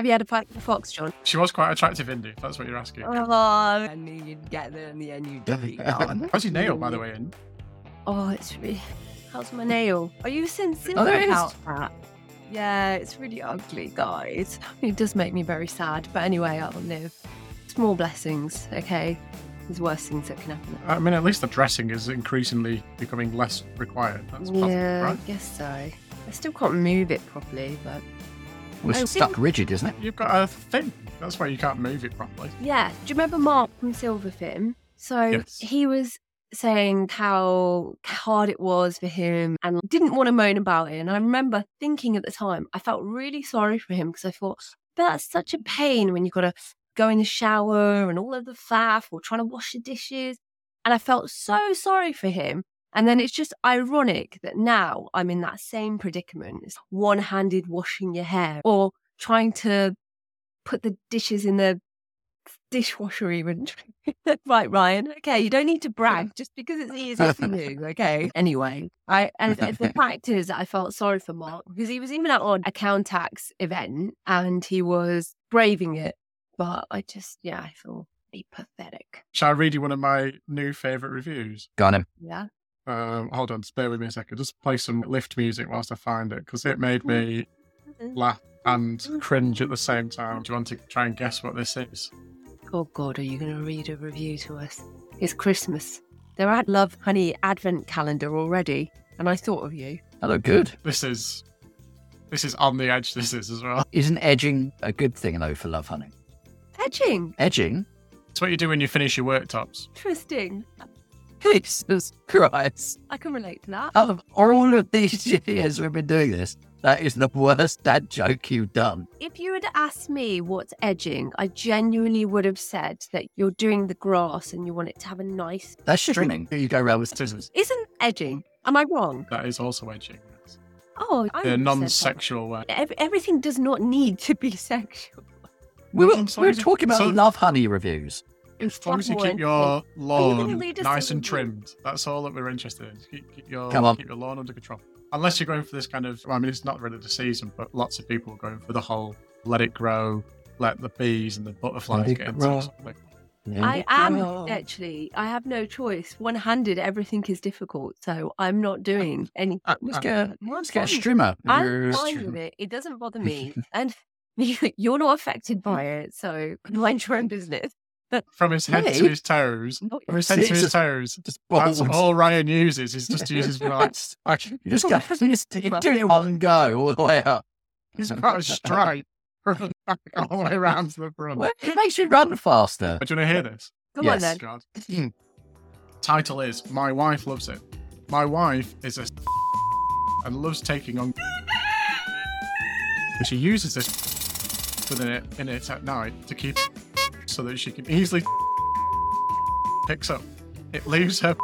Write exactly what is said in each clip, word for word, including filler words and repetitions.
Have you had a fight with the fox, John? She was quite attractive, Indy, if that's what you're asking. Oh, I knew you'd get there in the end, you didn't. How's your nail, by the way, Indy? Oh, it's really... How's my nail? Are you sensitive Oh, there it is. about that? Yeah, it's really ugly, guys. It does make me very sad. But anyway, I'll live. Small blessings, okay? There's worse things that can happen. I mean, at least the dressing is increasingly becoming less required. That's positive, Yeah, right? I guess so. I still can't move it properly, but... Well, Oh, it's stuck rigid, isn't it? You've got a thing. That's why you can't move it properly. Yeah. Do you remember Mark from Silverfin? So Yes. he was saying how hard it was for him and didn't want to moan about it. And I remember thinking at the time, I felt really sorry for him because I thought, that's such a pain when you've got to go in the shower and all of the faff or trying to wash the dishes. And I felt so sorry for him. And then it's just ironic that now I'm in that same predicament. It's one-handed washing your hair or trying to put the dishes in the dishwasher even. Right, Ryan. Okay, you don't need to brag just because it's easy for you. Okay. Anyway, I and the fact is that I felt sorry for Mark because he was even at on a Countax event and he was braving it. But I just, yeah, I feel pretty pathetic. Shall I read you one of my new favourite reviews? Go on him. Yeah. Um, hold on, just bear with me a second. Just play some lift music whilst I find it, because it made me laugh and cringe at the same time. Do you want to try and guess what this is? Oh, God, are you going to read a review to us? It's Christmas. They're at Love Honey Advent Calendar already, and I thought of you. Hello, good. This is this is on the edge, this is as well. Isn't edging a good thing, though, for Love Honey? Edging. Edging? It's what you do when you finish your worktops. Interesting. Jesus Christ. I can relate to that. Out of all of these years we've been doing this, that is the worst dad joke you've done. If you had asked me what's edging, I genuinely would have said that you're doing the grass and you want it to have a nice... That's trimming. You go around with scissors. Isn't edging? Am I wrong? That is also edging. Yes. Oh, I In a said that. non-sexual way. Ev- everything does not need to be sexual. We were, I'm we sorry, were talking about so- Love Honey reviews. As long as you More keep your interesting. lawn read a nice and single trimmed, that's all that we're interested in. Keep, keep your Come on. keep your lawn under control. Unless you're going for this kind of, well, I mean, it's not really the season, but lots of people are going for the whole let it grow, let the bees and the butterflies Let it get into grow. it. Something. I am actually. I have no choice. One-handed, everything is difficult, so I'm not doing anything. Uh, Let's uh, get, a- I'm let's get a fine. strimmer. I'm You're a fine strimmer. with it. It doesn't bother me, and you're not affected by it. So mind your own business. From his head Me? to his toes. Not From his head to his Jesus. toes. Just That's balls. all Ryan uses. Is just uses like, like You just go, you just do it in one go all the way up. he's got a stripe from the back all the way around to the front. Well, it makes you run faster. Do you want to hear this? Come Yes. on then. God. Title is My Wife Loves It. My wife is a and loves taking on. She uses this within it in it at night to keep so that she can easily picks up. It leaves her,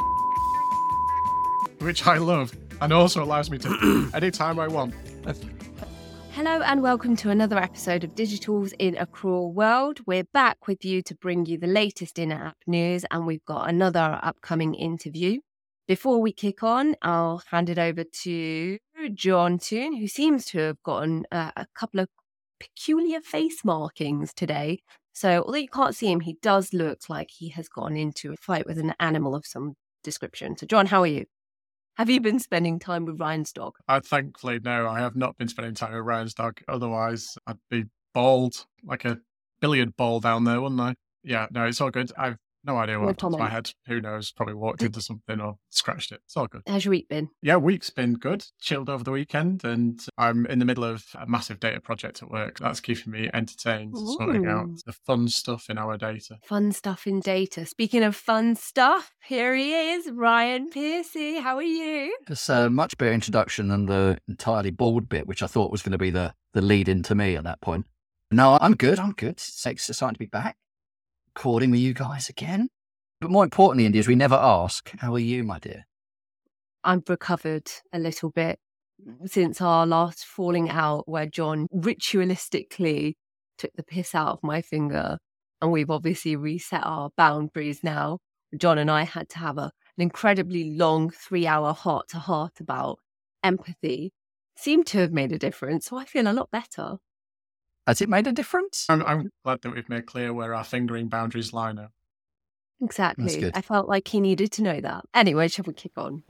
which I love, and also allows me to anytime I want. Hello and welcome to another episode of Digitals in a Cruel World. We're back with you to bring you the latest in-app news, and we've got another upcoming interview. Before we kick on, I'll hand it over to John Toon, who seems to have gotten uh, a couple of peculiar face markings today. So although you can't see him, he does look like he has gotten into a fight with an animal of some description. So John, how are you? Have you been spending time with Ryan's dog? I thankfully no, I have not been spending time with Ryan's dog. Otherwise, I'd be bald like a billiard ball down there, wouldn't I? Yeah, no, it's all good. I've no idea what No happened to my comment. head. Who knows? Probably walked into something or scratched it. It's all good. How's your week been? Yeah, week's been good. Chilled over the weekend, and I'm in the middle of a massive data project at work. That's keeping me entertained, sorting out Ooh. the fun stuff in our data. Fun stuff in data. Speaking of fun stuff, here he is, Ryan Piercy. How are you? It's a much better introduction than the entirely bald bit, which I thought was going to be the, the lead into me at that point. No, I'm good. I'm good. It's exciting to be back, recording with you guys again. But more importantly, Indy, is we never ask, how are you, my dear? I've recovered a little bit since our last falling out where John ritualistically took the piss out of my finger. And we've obviously reset our boundaries now. John and I had to have a, an incredibly long three-hour heart-to-heart about empathy. Seemed to have made a difference, so I feel a lot better. Has it made a difference? I'm, I'm glad that we've made clear where our fingering boundaries lie now. Exactly. good. I felt like he needed to know that. Anyway, shall we kick on?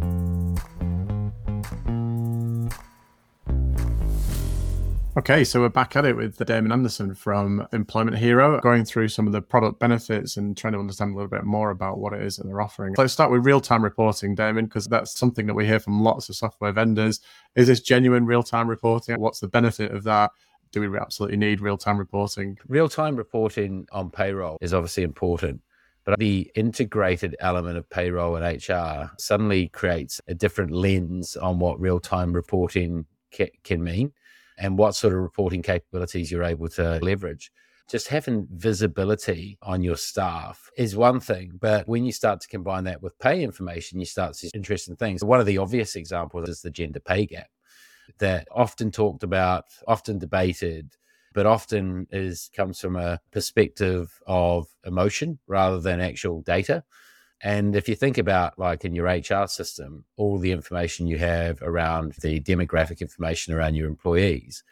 Okay, so we're back at it with Damon Anderson from Employment Hero, going through some of the product benefits and trying to understand a little bit more about what it is that they're offering. Let's start with real-time reporting, Damon, because that's something that we hear from lots of software vendors. Is this genuine real-time reporting? What's the benefit of that? Do we absolutely need real-time reporting? Real-time reporting on payroll is obviously important, but the integrated element of payroll and H R suddenly creates a different lens on what real-time reporting ca- can mean and what sort of reporting capabilities you're able to leverage. Just having visibility on your staff is one thing, but when you start to combine that with pay information, you start to see interesting things. One of the obvious examples is the gender pay gap that often talked about, often debated, but often is comes from a perspective of emotion rather than actual data. And if you think about, like, in your H R system, all the information you have around the demographic information around your employees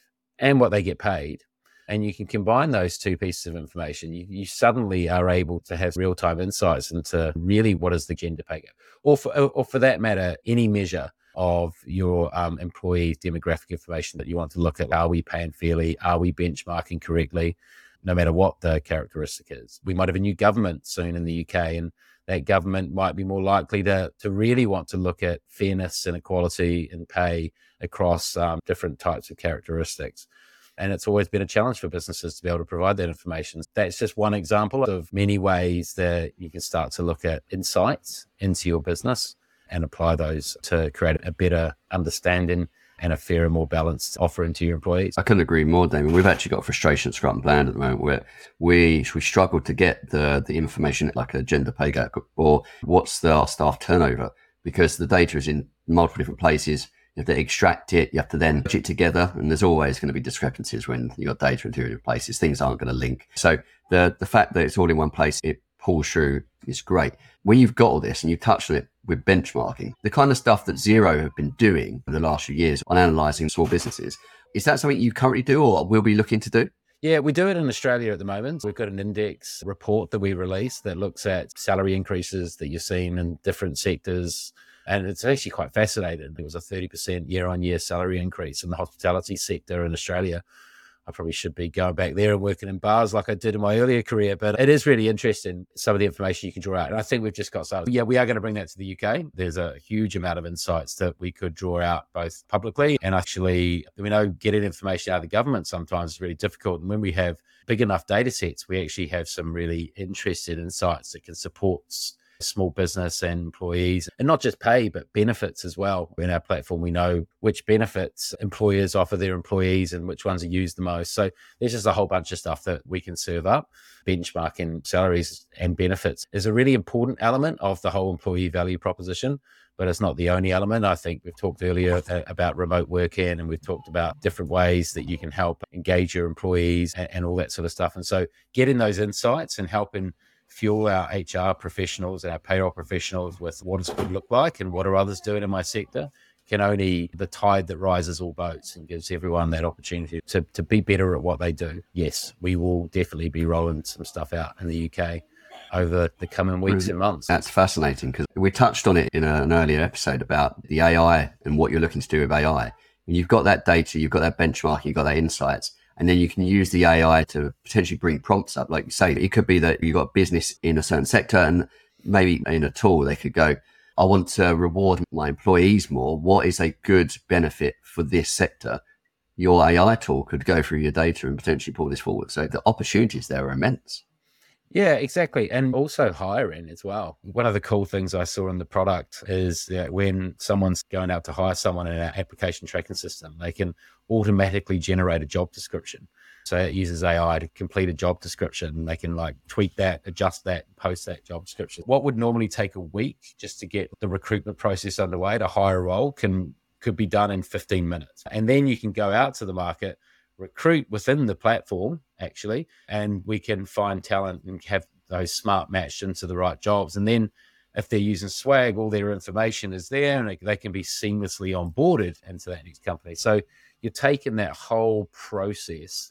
and what they get paid, and you can combine those two pieces of information, you, you suddenly are able to have real-time insights into really what is the gender pay gap, or for, or for that matter, any measure of your um, employee demographic information that you want to look at. Are we paying fairly? Are we benchmarking correctly? No matter what the characteristic is. We might have a new government soon in the U K, and that government might be more likely to, to really want to look at fairness and equality in pay across um, different types of characteristics. And it's always been a challenge for businesses to be able to provide that information. That's just one example of many ways that you can start to look at insights into your business and apply those to create a better understanding and a fairer, more balanced offering to your employees. I couldn't agree more, Damon. We've actually got frustration at Scrum Bland at the moment where we we struggle to get the the information like a gender pay gap or what's the our staff turnover, because the data is in multiple different places. You have to extract it, you have to then put it together, and there's always going to be discrepancies when you got data in two different places. Things aren't going to link. So the the fact that it's all in one place, it pulls through, is great. When you've got all this and you touched on it with benchmarking, the kind of stuff that Xero have been doing for the last few years on analysing small businesses, is that something you currently do or will be looking to do? Yeah, we do it in Australia at the moment. We've got an index report that we release that looks at salary increases that you're seeing in different sectors. And it's actually quite fascinating. It was a thirty percent year-on-year salary increase in the hospitality sector in Australia. I probably should be going back there and working in bars like I did in my earlier career, but it is really interesting, some of the information you can draw out. And I think we've just got started. Yeah, we are going to bring that to the U K. There's a huge amount of insights that we could draw out both publicly and actually, we know getting information out of the government sometimes is really difficult. And when we have big enough data sets, we actually have some really interesting insights that can support small business and employees, and not just pay, but benefits as well. In our platform, we know which benefits employers offer their employees and which ones are used the most. So there's just a whole bunch of stuff that we can serve up. Benchmarking salaries and benefits is a really important element of the whole employee value proposition, but it's not the only element. I think we've talked earlier about remote working, and we've talked about different ways that you can help engage your employees and, and all that sort of stuff. And so getting those insights and helping fuel our H R professionals and our payroll professionals with what does good look like and what are others doing in my sector can only the tide that rises all boats and gives everyone that opportunity to, to be better at what they do. Yes, we will definitely be rolling some stuff out in the U K over the coming weeks and months. That's fascinating because we touched on it in a, an earlier episode about the A I and what you're looking to do with A I. And you've got that data, you've got that benchmark, you've got that insights. And then you can use the A I to potentially bring prompts up. Like you say, it could be that you've got business in a certain sector and maybe in a tool, they could go, I want to reward my employees more. What is a good benefit for this sector? Your A I tool could go through your data and potentially pull this forward. So the opportunities there are immense. Yeah, exactly. And also hiring as well. One of the cool things I saw in the product is that when someone's going out to hire someone in our application tracking system, they can automatically generate a job description. So it uses A I to complete a job description. They can like tweak that, adjust that, post that job description. What would normally take a week just to get the recruitment process underway to hire a role can could be done in fifteen minutes. And then you can go out to the market, recruit within the platform actually, and we can find talent and have those smart matched into the right jobs. And then if they're using Swag, all their information is there and they can be seamlessly onboarded into that next company. So you're taking that whole process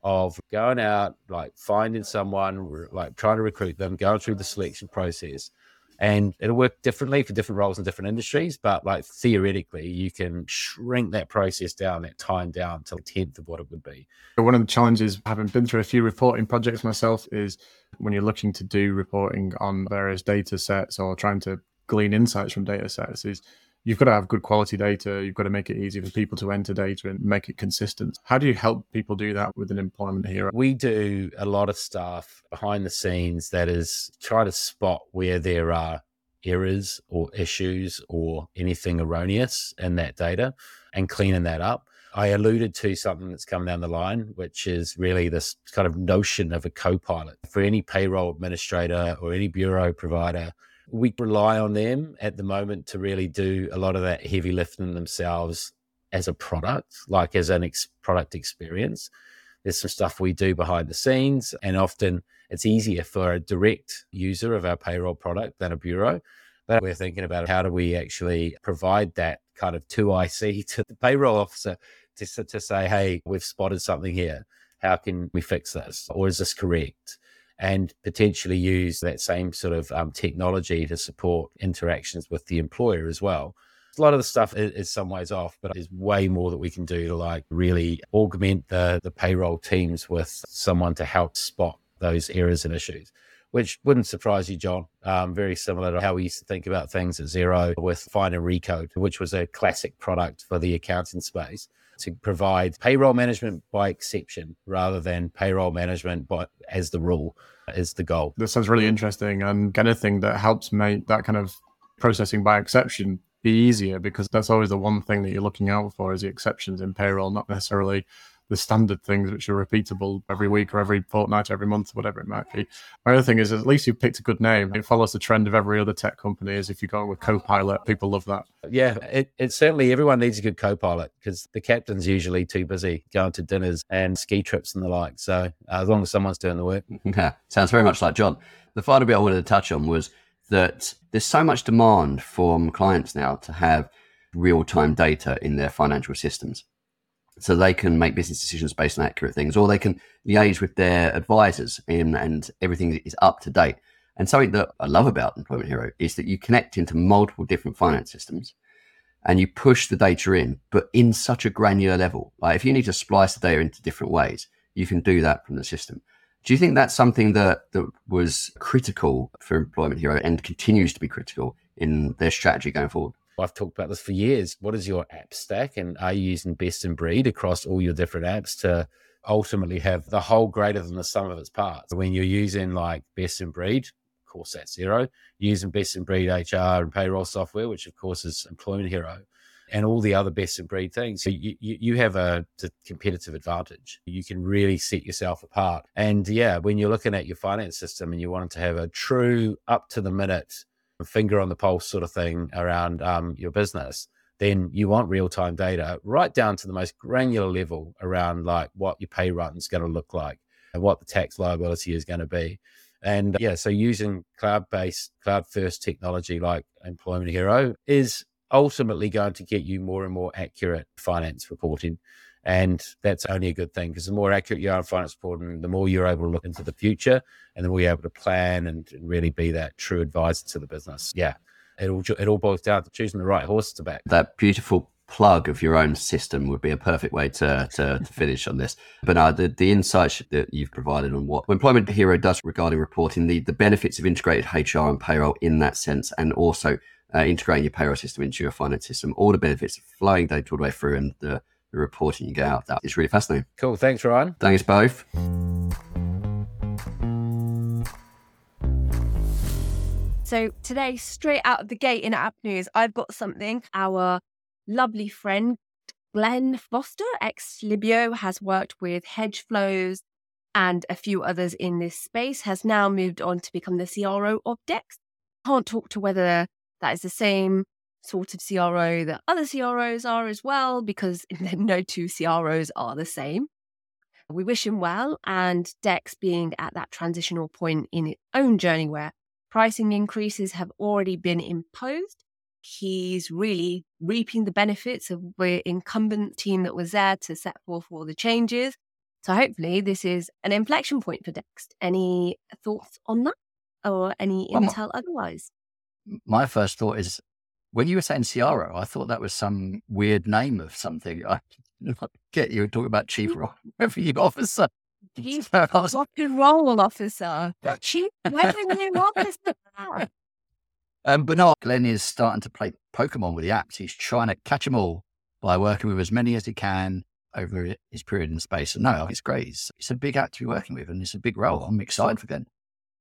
of going out, like finding someone, like trying to recruit them, going through the selection process. And it'll work differently for different roles in different industries, but like theoretically, you can shrink that process down, that time down to a tenth of what it would be. One of the challenges, having been through a few reporting projects myself, is when you're looking to do reporting on various data sets or trying to glean insights from data sets, is you've got to have good quality data. You've got to make it easy for people to enter data and make it consistent. How do you help people do that with an Employment Hero? We do a lot of stuff behind the scenes that is try to spot where there are errors or issues or anything erroneous in that data and cleaning that up. I alluded to something that's come down the line, which is really this kind of notion of a co-pilot. For any payroll administrator or any bureau provider, we rely on them at the moment to really do a lot of that heavy lifting themselves as a product, like as an ex- product experience. There's some stuff we do behind the scenes, and often it's easier for a direct user of our payroll product than a bureau. But we're thinking about how do we actually provide that kind of two I C to the payroll officer to, to say, hey, we've spotted something here. How can we fix this? Or is this correct? And potentially use that same sort of um, technology to support interactions with the employer as well. A lot of the stuff is, is some ways off, but there's way more that we can do to like really augment the, the payroll teams with someone to help spot those errors and issues, which wouldn't surprise you, John. Um, very similar to how we used to think about things at Xero with Find and Recode, which was a classic product for the accounting space to provide payroll management by exception rather than payroll management by, as the rule is the goal. That sounds really interesting, and anything that helps make that kind of processing by exception be easier, because that's always the one thing that you're looking out for is the exceptions in payroll, not necessarily the standard things which are repeatable every week or every fortnight, every month, whatever it might be. My other thing is, at least you've picked a good name. It follows the trend of every other tech company, is if you go with Copilot, people love that. Yeah, it, it certainly, everyone needs a good Copilot because the captain's usually too busy going to dinners and ski trips and the like. So uh, as long as someone's doing the work. Yeah, sounds very much like John. The final bit I wanted to touch on was that there's so much demand from clients now to have real-time data in their financial systems, so they can make business decisions based on accurate things, or they can liaise with their advisors in, and everything is up to date. And something that I love about Employment Hero is that you connect into multiple different finance systems and you push the data in, but in such a granular level. Like if you need to splice the data into different ways, you can do that from the system. Do you think that's something that, that was critical for Employment Hero and continues to be critical in their strategy going forward? I've talked about this for years. What is your app stack? And are you using best in breed across all your different apps to ultimately have the whole greater than the sum of its parts? When you're using like best in breed, of course, that's Xero. Using best in breed H R and payroll software, which of course is Employment Hero, and all the other best in breed things. So you, you, you have a, a competitive advantage. You can really set yourself apart. And yeah, when you're looking at your finance system and you want to have a true up to the minute finger on the pulse sort of thing around um, your business, then you want real-time data right down to the most granular level around like what your pay run is going to look like and what the tax liability is going to be. And yeah, so using cloud-based, cloud-first technology like Employment Hero is ultimately going to get you more and more accurate finance reporting. And that's only a good thing, because the more accurate you are in finance reporting, the more you're able to look into the future and the more you're able to plan and really be that true advisor to the business. Yeah, it all, it all boils down to choosing the right horse to back. That beautiful plug of your own system would be a perfect way to, to, to finish on this. But uh, the, the insights that you've provided on what Employment Hero does regarding reporting, the, the benefits of integrated H R and payroll in that sense, and also uh, integrating your payroll system into your finance system, all the benefits of flowing data all the way through and the the reporting you get out of that. It's really fascinating. Cool. Thanks, Ryan. Thanks both. So today, straight out of the gate in App News, I've got something. Our lovely friend, Glenn Foster, ex-Libyo, has worked with Hedgeflows and a few others in this space, has now moved on to become the C R O of Dex. Can't talk to whether that is the same sort of C R O that other C R Os are as well, because no two C R Os are the same. We wish him well, and Dex being at that transitional point in its own journey where pricing increases have already been imposed. He's really reaping the benefits of the incumbent team that was there to set forth all the changes. So hopefully this is an inflection point for Dext. Any thoughts on that or any Well, my- intel otherwise? My first thought is, when you were saying C R O, I thought that was some weird name of something. I get you were talking about Chief Revenue Officer. Chief So I was Rock and roll officer. Chief revenue officer. Um, but no, Glenn is starting to play Pokemon with the apps. He's trying to catch them all by working with as many as he can over his period in space. And no, it's great. It's, it's a big app to be working with, and it's a big role. I'm excited for Glenn.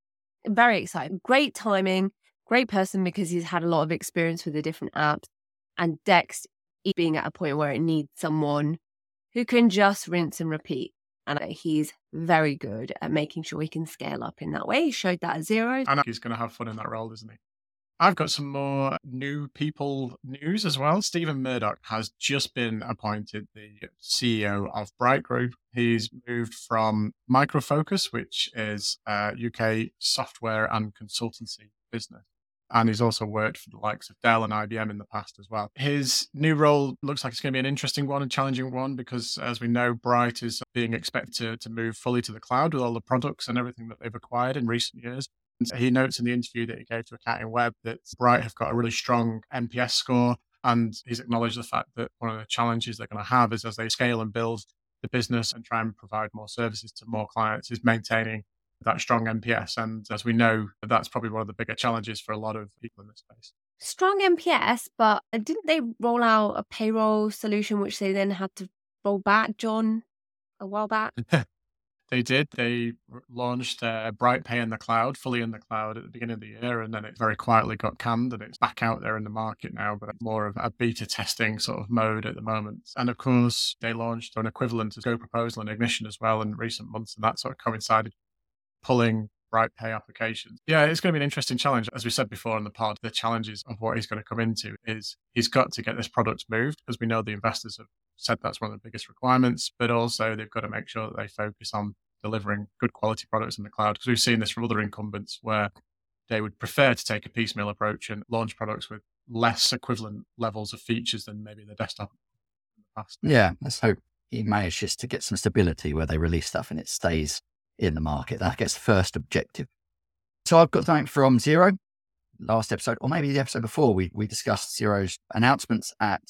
Very exciting. Great timing. Great person because he's had a lot of experience with the different apps. And Dext being at a point where it needs someone who can just rinse and repeat. And he's very good at making sure he can scale up in that way. He showed that at Xero. I know he's going to have fun in that role, isn't he? I've got some more new people news as well. Stephen Murdoch has just been appointed the C E O of Bright Group. He's moved from Micro Focus, which is a U K software and consultancy business. And he's also worked for the likes of Dell and I B M in the past as well. His new role looks like it's going to be an interesting one and challenging one because, as we know, Bright is being expected to, to move fully to the cloud with all the products and everything that they've acquired in recent years. He notes in the interview that he gave to Accounting Web that Bright have got a really strong N P S score, and he's acknowledged the fact that one of the challenges they're going to have is as they scale and build the business and try and provide more services to more clients is maintaining that strong N P S. And as we know, that's probably one of the bigger challenges for a lot of people in this space. Strong N P S, but didn't they roll out a payroll solution which they then had to roll back, John, a while back? They did. They launched uh, Bright Pay in the cloud, fully in the cloud at the beginning of the year, and then it very quietly got canned, and it's back out there in the market now, but more of a beta testing sort of mode at the moment. And of course, they launched an equivalent to Go Proposal and Ignition as well in recent months, and that sort of coincided pulling Bright Pay applications. Yeah, it's going to be an interesting challenge. As we said before in the pod, the challenges of what he's going to come into is he's got to get this product moved, because we know the investors have said that's one of the biggest requirements, but also they've got to make sure that they focus on delivering good quality products in the cloud, because we've seen this from other incumbents where they would prefer to take a piecemeal approach and launch products with less equivalent levels of features than maybe the desktop in the past. Yeah, let's hope he manages to get some stability where they release stuff and it stays in the market. That gets the first objective. So I've got something from Xero. Last episode, or maybe the episode before, we, we discussed Xero's announcements at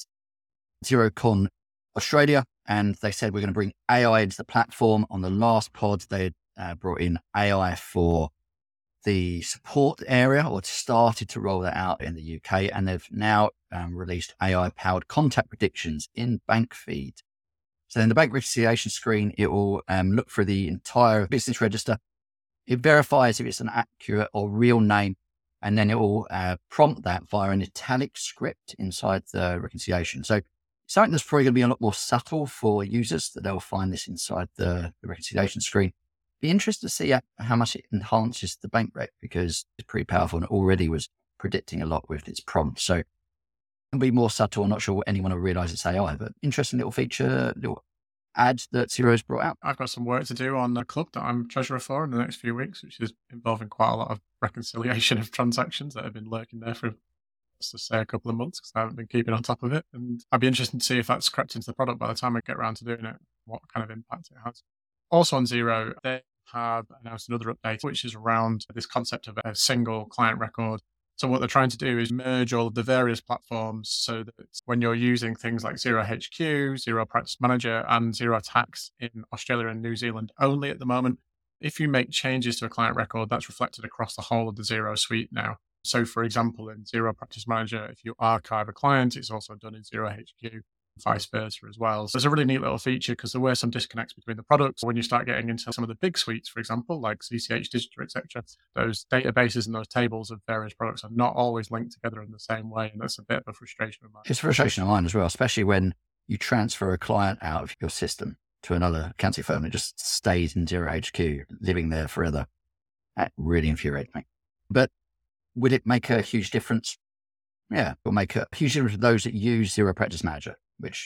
XeroCon Australia, and they said we're going to bring A I into the platform. On the last pod, they had uh, brought in A I for the support area, or started to roll that out in the U K, and they've now um, released A I-powered contact predictions in BankFeed. So in the bank reconciliation screen, it will um, look for the entire business register. It verifies if it's an accurate or real name, and then it will uh, prompt that via an italic script inside the reconciliation. So something that's probably going to be a lot more subtle for users, that they'll find this inside the, the reconciliation screen. Be interested to see how much it enhances the bank rec, because it's pretty powerful and it already was predicting a lot with its prompts. So it'll be more subtle. I'm not sure anyone will realize it's A I, but interesting little feature, little ad that Xero's brought out. I've got some work to do on the club that I'm treasurer for in the next few weeks, which is involving quite a lot of reconciliation of transactions that have been lurking there for, to say, a couple of months, because I haven't been keeping on top of it. And I'd be interested to see if that's crept into the product by the time I get around to doing it, what kind of impact it has. Also on Xero, they have announced another update, which is around this concept of a single client record. So what they're trying to do is merge all of the various platforms so that when you're using things like Xero H Q, Xero Practice Manager, and Xero Tax in Australia and New Zealand only at the moment, if you make changes to a client record, that's reflected across the whole of the Xero suite now. So for example, in Xero Practice Manager, if you archive a client, it's also done in Xero H Q, vice versa as well. So it's a really neat little feature, because there were some disconnects between the products. When you start getting into some of the big suites, for example, like C C H Digital, et cetera, those databases and those tables of various products are not always linked together in the same way. And that's a bit of a frustration of mine. It's a frustration of mine as well, especially when you transfer a client out of your system to another accounting firm. It just stays in Xero H Q, living there forever. That really infuriates me. But would it make a huge difference? Yeah, it will make a huge difference for those that use Xero Practice Manager, which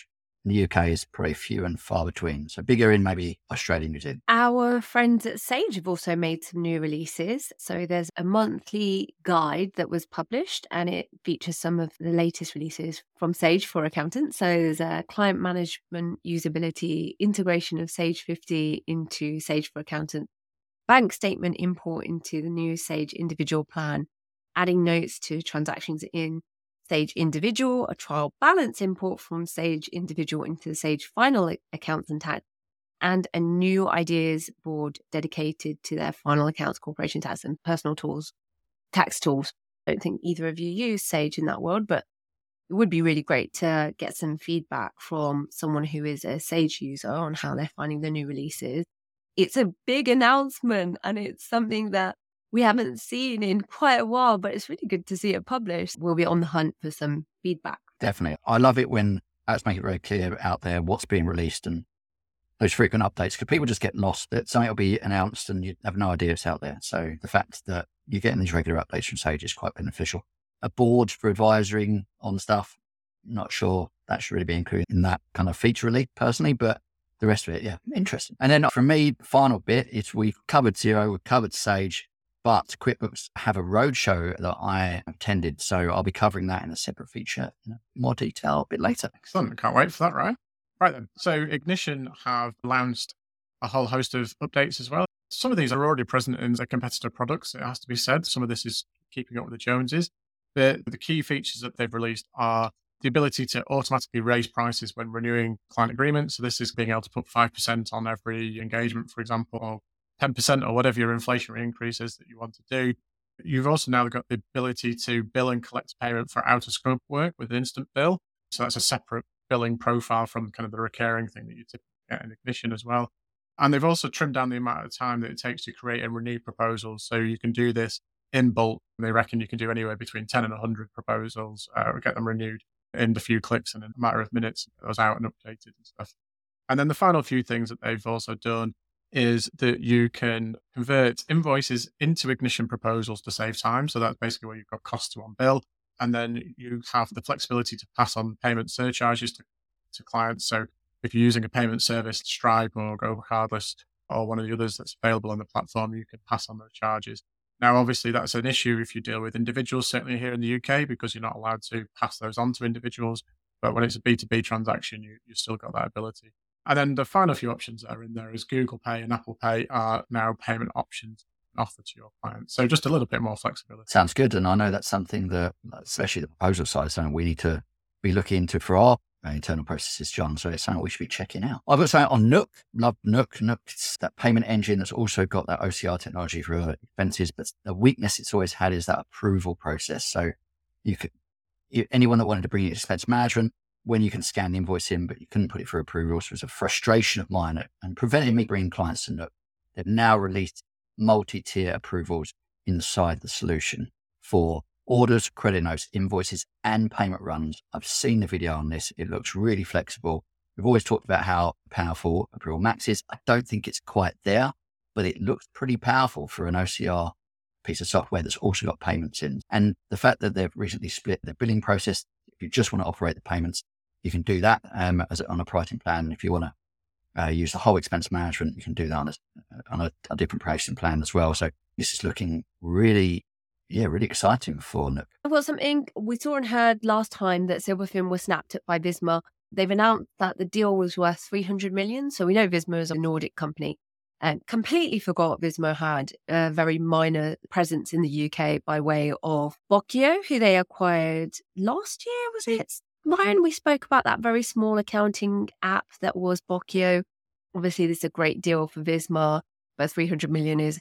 in the U K is probably few and far between. So bigger in maybe Australia and New Zealand. Our friends at Sage have also made some new releases. So there's a monthly guide that was published and it features some of the latest releases from Sage for accountants. So there's a client management usability, integration of Sage fifty into Sage for accountants, bank statement import into the new Sage individual plan, adding notes to transactions in Sage Individual, a trial balance import from Sage Individual into the Sage Final Accounts and Tax, and a new ideas board dedicated to their final accounts, corporation tax, and personal tools, tax tools. I don't think either of you use Sage in that world, but it would be really great to get some feedback from someone who is a Sage user on how they're finding the new releases. It's a big announcement and it's something that we haven't seen in quite a while, but it's really good to see it published. We'll be on the hunt for some feedback. Definitely. I love it when apps make it very clear out there what's being released and those frequent updates, because people just get lost that something will be announced and you have no idea it's out there. So the fact that you're getting these regular updates from Sage is quite beneficial. A board for advisory on stuff, not sure that should really be included in that kind of feature release personally, but the rest of it, yeah, interesting. And then from me, final bit is we've covered Xero, we've covered Sage, but QuickBooks have a roadshow that I attended. So I'll be covering that in a separate feature in more detail a bit later. Excellent. Can't wait for that, Ryan. Right then. So Ignition have launched a whole host of updates as well. Some of these are already present in their competitor products, it has to be said. Some of this is keeping up with the Joneses. The, the key features that they've released are the ability to automatically raise prices when renewing client agreements. So this is being able to put five percent on every engagement, for example, or ten percent or whatever your inflationary increase is that you want to do. You've also now got the ability to bill and collect payment for out-of-scope work with Instant Bill. So that's a separate billing profile from kind of the recurring thing that you typically get in Ignition as well. And they've also trimmed down the amount of time that it takes to create and renew proposals. So you can do this in bulk. They reckon you can do anywhere between ten and one hundred proposals uh, or get them renewed in a few clicks and in a matter of minutes. It was out and updated and stuff. And then the final few things that they've also done is that you can convert invoices into Ignition proposals to save time. So that's basically where you've got cost to on bill. And then you have the flexibility to pass on payment surcharges to, to clients. So if you're using a payment service, Stripe or Go Cardless or one of the others that's available on the platform, you can pass on those charges. Now, obviously, that's an issue if you deal with individuals, certainly here in the U K, because you're not allowed to pass those on to individuals. But when it's a B two B transaction, you, you've still got that ability. And then the final few options that are in there is Google Pay and Apple Pay are now payment options offered to your clients. So just a little bit more flexibility. Sounds good. And I know that's something that, especially the proposal side, something we need to be looking into for our internal processes, John. So it's something we should be checking out. I've got something on Nook. Love Nook. Nook's that payment engine that's also got that O C R technology for expenses. But the weakness it's always had is that approval process. So you could, you, anyone that wanted to bring in expense management, when you can scan the invoice in, but you couldn't put it for approval. So it was a frustration of mine and prevented me bringing clients to Nook. They've now released multi-tier approvals inside the solution for orders, credit notes, invoices, and payment runs. I've seen the video on this. It looks really flexible. We've always talked about how powerful Approval Max is. I don't think it's quite there, but it looks pretty powerful for an O C R piece of software that's also got payments in. And the fact that they've recently split their billing process, if you just want to operate the payments, you can do that um, as on a pricing plan. If you want to uh, use the whole expense management, you can do that on a, on a, a different pricing plan as well. So this is looking really, yeah, really exciting for Nook. I've got something we saw and heard last time that Silverfin was snapped up by Visma. They've announced that the deal was worth three hundred million. So we know Visma is a Nordic company and completely forgot Visma had a very minor presence in the U K by way of Bokkio, who they acquired last year, was it? Ryan, we spoke about that very small accounting app that was Bokkio. Obviously, this is a great deal for Visma, but three hundred million is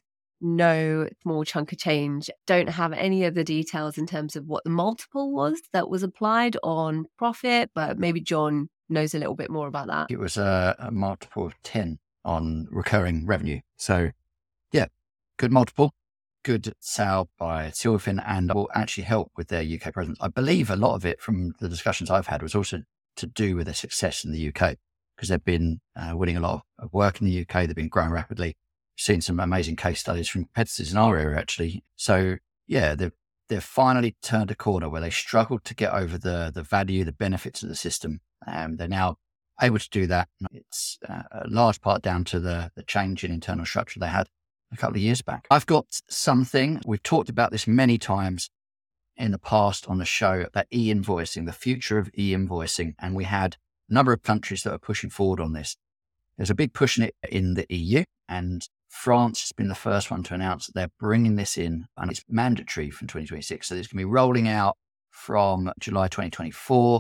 no small chunk of change. Don't have any of the details in terms of what the multiple was that was applied on profit, but maybe John knows a little bit more about that. It was a, a multiple of ten on recurring revenue. So yeah, good multiple. Good sale by Silverfin and will actually help with their U K presence. I believe a lot of it from the discussions I've had was also to do with their success in the U K because they've been uh, winning a lot of work in the U K. They've been growing rapidly. Seen some amazing case studies from competitors in our area, actually. So yeah, they've, they've finally turned a corner where they struggled to get over the, the value, the benefits of the system. Um, they're now able to do that. It's uh, a large part down to the, the change in internal structure they had a couple of years back. I've got something, we've talked about this many times in the past on the show, about e-invoicing, the future of e-invoicing. And we had a number of countries that are pushing forward on this. There's a big push in it in the E U, and France has been the first one to announce that they're bringing this in, and it's mandatory from twenty twenty-six. So it's going to be rolling out from July twenty twenty-four.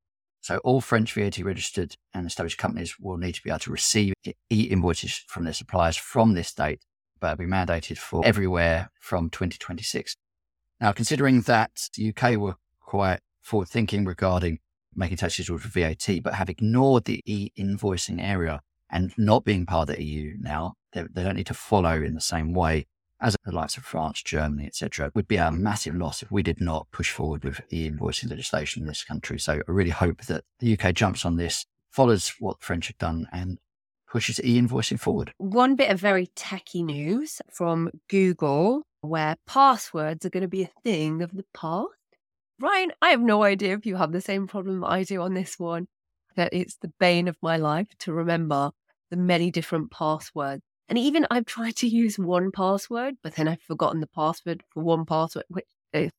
So all French V A T registered and established companies will need to be able to receive e-invoices from their suppliers from this date, but it'll be mandated for everywhere from twenty twenty-six. Now, considering that the U K were quite forward thinking regarding making tax digital for V A T, but have ignored the e-invoicing area and not being part of the E U now, they, they don't need to follow in the same way as the likes of France, Germany, et cetera. It would be a massive loss if we did not push forward with e-invoicing legislation in this country. So I really hope that the U K jumps on this, follows what the French have done, and pushes e-invoicing forward. One bit of very techie news from Google, where passwords are going to be a thing of the past. Ryan, I have no idea if you have the same problem I do on this one, that it's the bane of my life to remember the many different passwords. And even I've tried to use one password, but then I've forgotten the password for one password, which is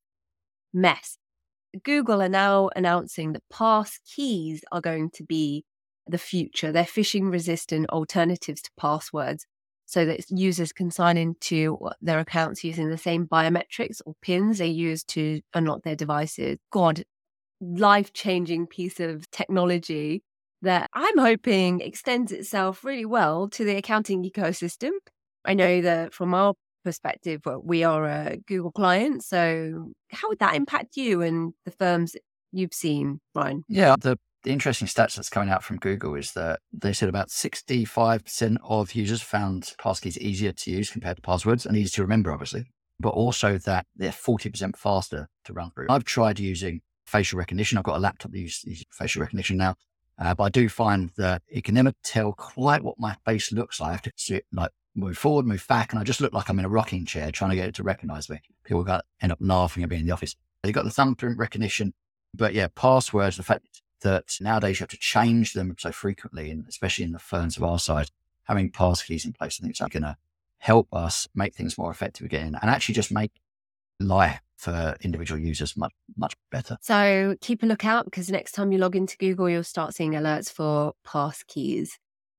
mess. Google are now announcing that pass keys are going to be the future. They're phishing resistant alternatives to passwords so that users can sign into their accounts using the same biometrics or pins they use to unlock their devices. God, life-changing piece of technology that I'm hoping extends itself really well to the accounting ecosystem. I know that from our perspective, we are a Google client. So how would that impact you and the firms you've seen, Ryan? Yeah, the, the interesting stats that's coming out from Google is that they said about sixty-five percent of users found passkeys easier to use compared to passwords, and easy to remember, obviously, but also that they're forty percent faster to run through. I've tried using facial recognition. I've got a laptop that uses facial recognition now. Uh, but I do find that it can never tell quite what my face looks like. I have to sit, like move forward, move back, and I just look like I'm in a rocking chair trying to get it to recognize me. People got end up laughing at me in the office. You've got the thumbprint recognition, but yeah, passwords, the fact that nowadays you have to change them so frequently, and especially in the firms of our size, having passkeys in place, I think it's going to help us make things more effective again and actually just make life for individual users much, much better. So keep a lookout, because next time you log into Google, you'll start seeing alerts for passkeys.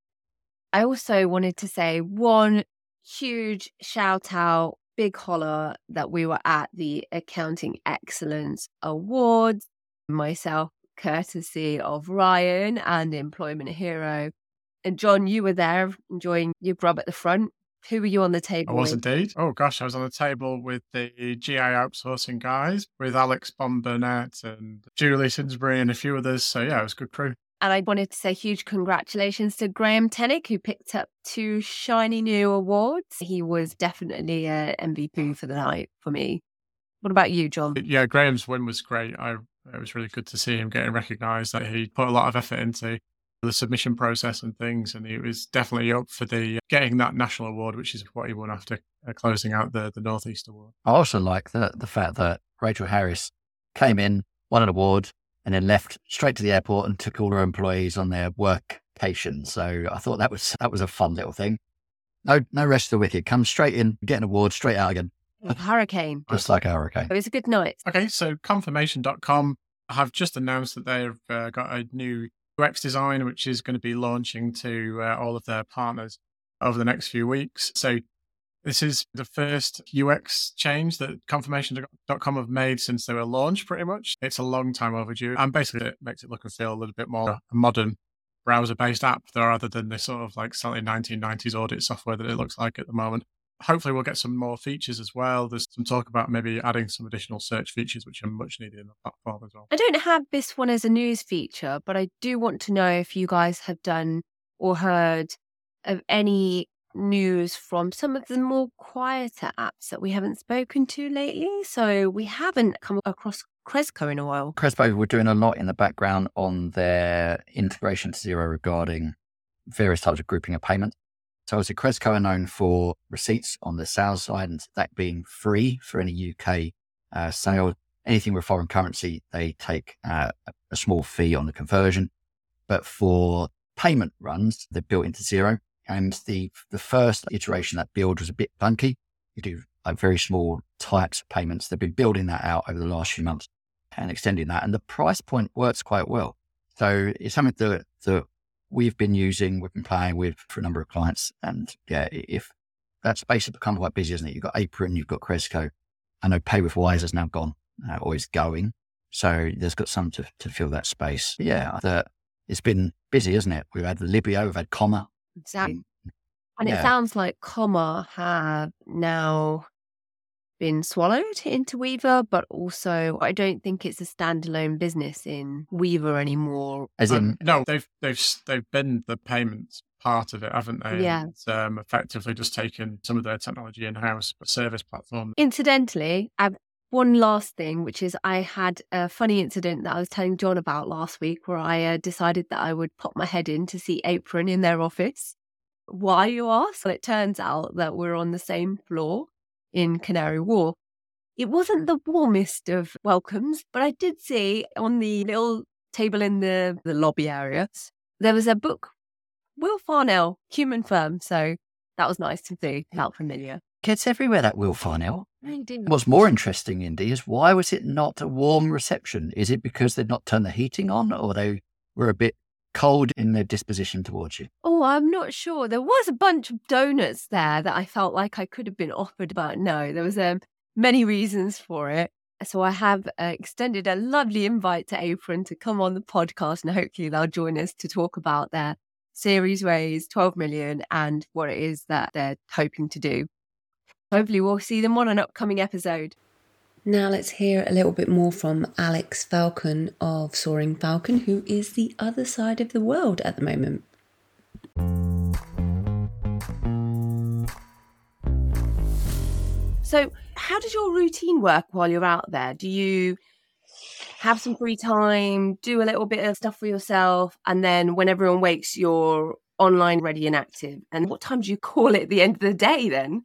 I also wanted to say one huge shout out, big holler, that we were at the Accounting Excellence Awards, myself, courtesy of Ryan and Employment Hero. And John, you were there enjoying your grub at the front. Who were you on the table I was with? indeed. Oh gosh, I was on the table with the G I outsourcing guys, with Alex Bomburnett and Julie Sinsbury and a few others. So yeah, it was a good crew. And I wanted to say huge congratulations to Graham Tennick, who picked up two shiny new awards. He was definitely an M V P for the night for me. What about you, John? Yeah, Graham's win was great. I, it was really good to see him getting recognised, that he put a lot of effort into the submission process and things, and he was definitely up for the getting that national award, which is what he won after uh, closing out the, the Northeast Award. I also like the, the fact that Rachel Harris came in, won an award, and then left straight to the airport and took all her employees on their workcation. So I thought that was that was a fun little thing. No, no rest of the wicked. Come straight in, get an award, straight out again. Hurricane. Just like a hurricane. It was a good night. Okay, so confirmation dot com have just announced that they've uh, got a new U X design, which is going to be launching to uh, all of their partners over the next few weeks. So this is the first U X change that confirmation dot com have made since they were launched, pretty much. It's a long time overdue, and basically it makes it look and feel a little bit more a modern browser-based app rather than this sort of like slightly nineteen nineties audit software that it looks like at the moment. Hopefully we'll get some more features as well. There's some talk about maybe adding some additional search features, which are much needed in the platform as well. I don't have this one as a news feature, but I do want to know if you guys have done or heard of any news from some of the more quieter apps that we haven't spoken to lately. So we haven't come across Cresco in a while. Crespo were doing a lot in the background on their integration to Xero regarding various types of grouping of payment. So obviously Cresco are known for receipts on the sales side, and that being free for any U K uh, sale. Anything with foreign currency, they take uh, a small fee on the conversion. But for payment runs, they're built into Xero. And the the first iteration of that build was a bit clunky. You do like very small types of payments. They've been building that out over the last few months and extending that. And the price point works quite well. So it's something that, that we've been using, we've been playing with for a number of clients. And yeah, if that space has become quite busy, isn't it? You've got Apron, you've got Cresco. I know Pay with Wise has now gone, uh, or is going. So there's got some to, to fill that space. Yeah, that it's been busy, isn't it? We've had the Libio, we've had Comma. Exactly. And Yeah. it sounds like Comma have now been swallowed into Weaver, but also I don't think it's a standalone business in Weaver anymore. As in, Um, no, they've they've they've been the payments part of it, haven't they? Yeah. And, um, effectively just taken some of their technology in house, but service platform. Incidentally, I've one last thing, which is I had a funny incident that I was telling John about last week where I uh, decided that I would pop my head in to see Apron in their office. Why, you ask? Well, it turns out that we're on the same floor in Canary Wharf. It wasn't the warmest of welcomes, but I did see on the little table in the, the lobby area, there was a book, Will Farnell, Human Firm. So that was nice to see. Felt familiar. gets everywhere, that Will Farnell. I did. What's more interesting, Indy, is why was it not a warm reception? Is it because they'd not turned the heating on, or they were a bit cold in their disposition towards you? Oh, I'm not sure. There was a bunch of donuts there that I felt like I could have been offered, but no, there was um, many reasons for it. So I have uh, extended a lovely invite to Apron to come on the podcast, and hopefully they'll join us to talk about their series raise, twelve million, and what it is that they're hoping to do. Hopefully we'll see them on an upcoming episode. Now let's hear a little bit more from Alex Falcon of Soaring Falcon, who is the other side of the world at the moment. So how does your routine work while you're out there? Do you have some free time, do a little bit of stuff for yourself, and then when everyone wakes, you're online, ready and active? And what time do you call it at the end of the day then?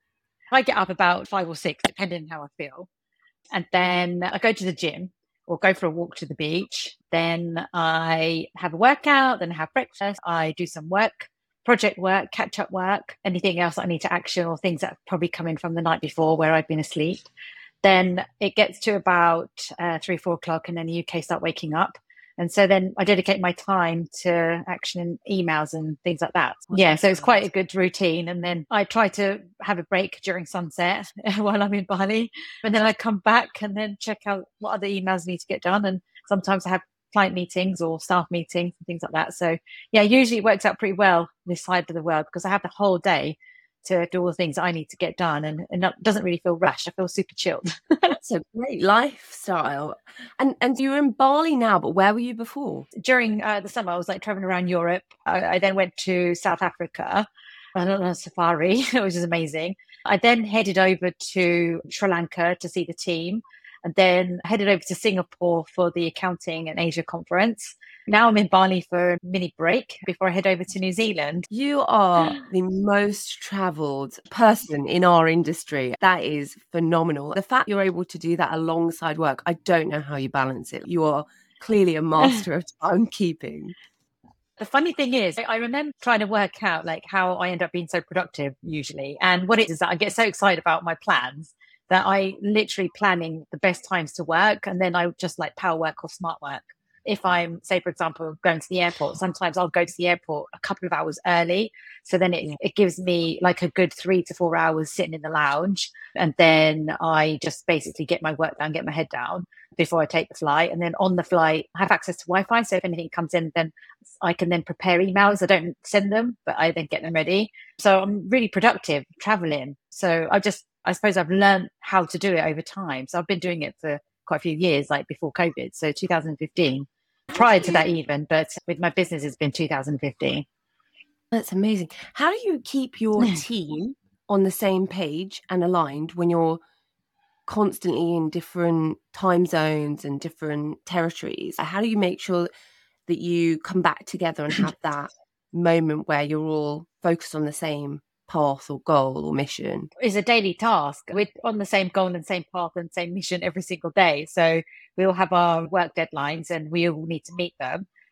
I get up about five or six, depending on how I feel. And then I go to the gym or go for a walk to the beach. Then I have a workout, then I have breakfast. I do some work, project work, catch up work, anything else that I need to action or things that have probably come in from the night before where I've been asleep. Then it gets to about uh, three, four o'clock and then the U K start waking up. And so then I dedicate my time to action emails and things like that. Yeah, so it's quite a good routine. And then I try to have a break during sunset while I'm in Bali. And then I come back and then check out what other emails need to get done. And sometimes I have client meetings or staff meetings and things like that. So yeah, usually it works out pretty well this side of the world because I have the whole day to do all the things I need to get done, and, and it doesn't really feel rushed. I feel super chilled. That's a great lifestyle. And and you're in Bali now, but where were you before? During uh, the summer, I was like traveling around Europe. I, I then went to South Africa on a safari, which is amazing. I then headed over to Sri Lanka to see the team, and then headed over to Singapore for the Accounting and Asia conference. Now I'm in Bali for a mini break before I head over to New Zealand. You are the most travelled person in our industry. That is phenomenal. The fact you're able to do that alongside work, I don't know how you balance it. You are clearly a master of timekeeping. The funny thing is, I remember trying to work out like how I end up being so productive usually. And what it is is that I get so excited about my plans that I literally planning the best times to work. And then I just like power work or smart work. If I'm, say, for example, going to the airport, sometimes I'll go to the airport a couple of hours early. So then it, it gives me like a good three to four hours sitting in the lounge. And then I just basically get my work done, get my head down before I take the flight. And then on the flight, I have access to Wi-Fi. So if anything comes in, then I can then prepare emails. I don't send them, but I then get them ready. So I'm really productive traveling. So I just, I suppose I've learned how to do it over time. So I've been doing it for quite a few years, like before COVID. So two thousand fifteen. Prior to that even, but with my business, it's been two thousand fifteen. That's amazing. How do you keep your team on the same page and aligned when you're constantly in different time zones and different territories? How do you make sure that you come back together and have that moment where you're all focused on the same path or goal or mission? It's a daily task. We're on the same goal and same path and same mission every single day. So we all have our work deadlines and we all need to meet them.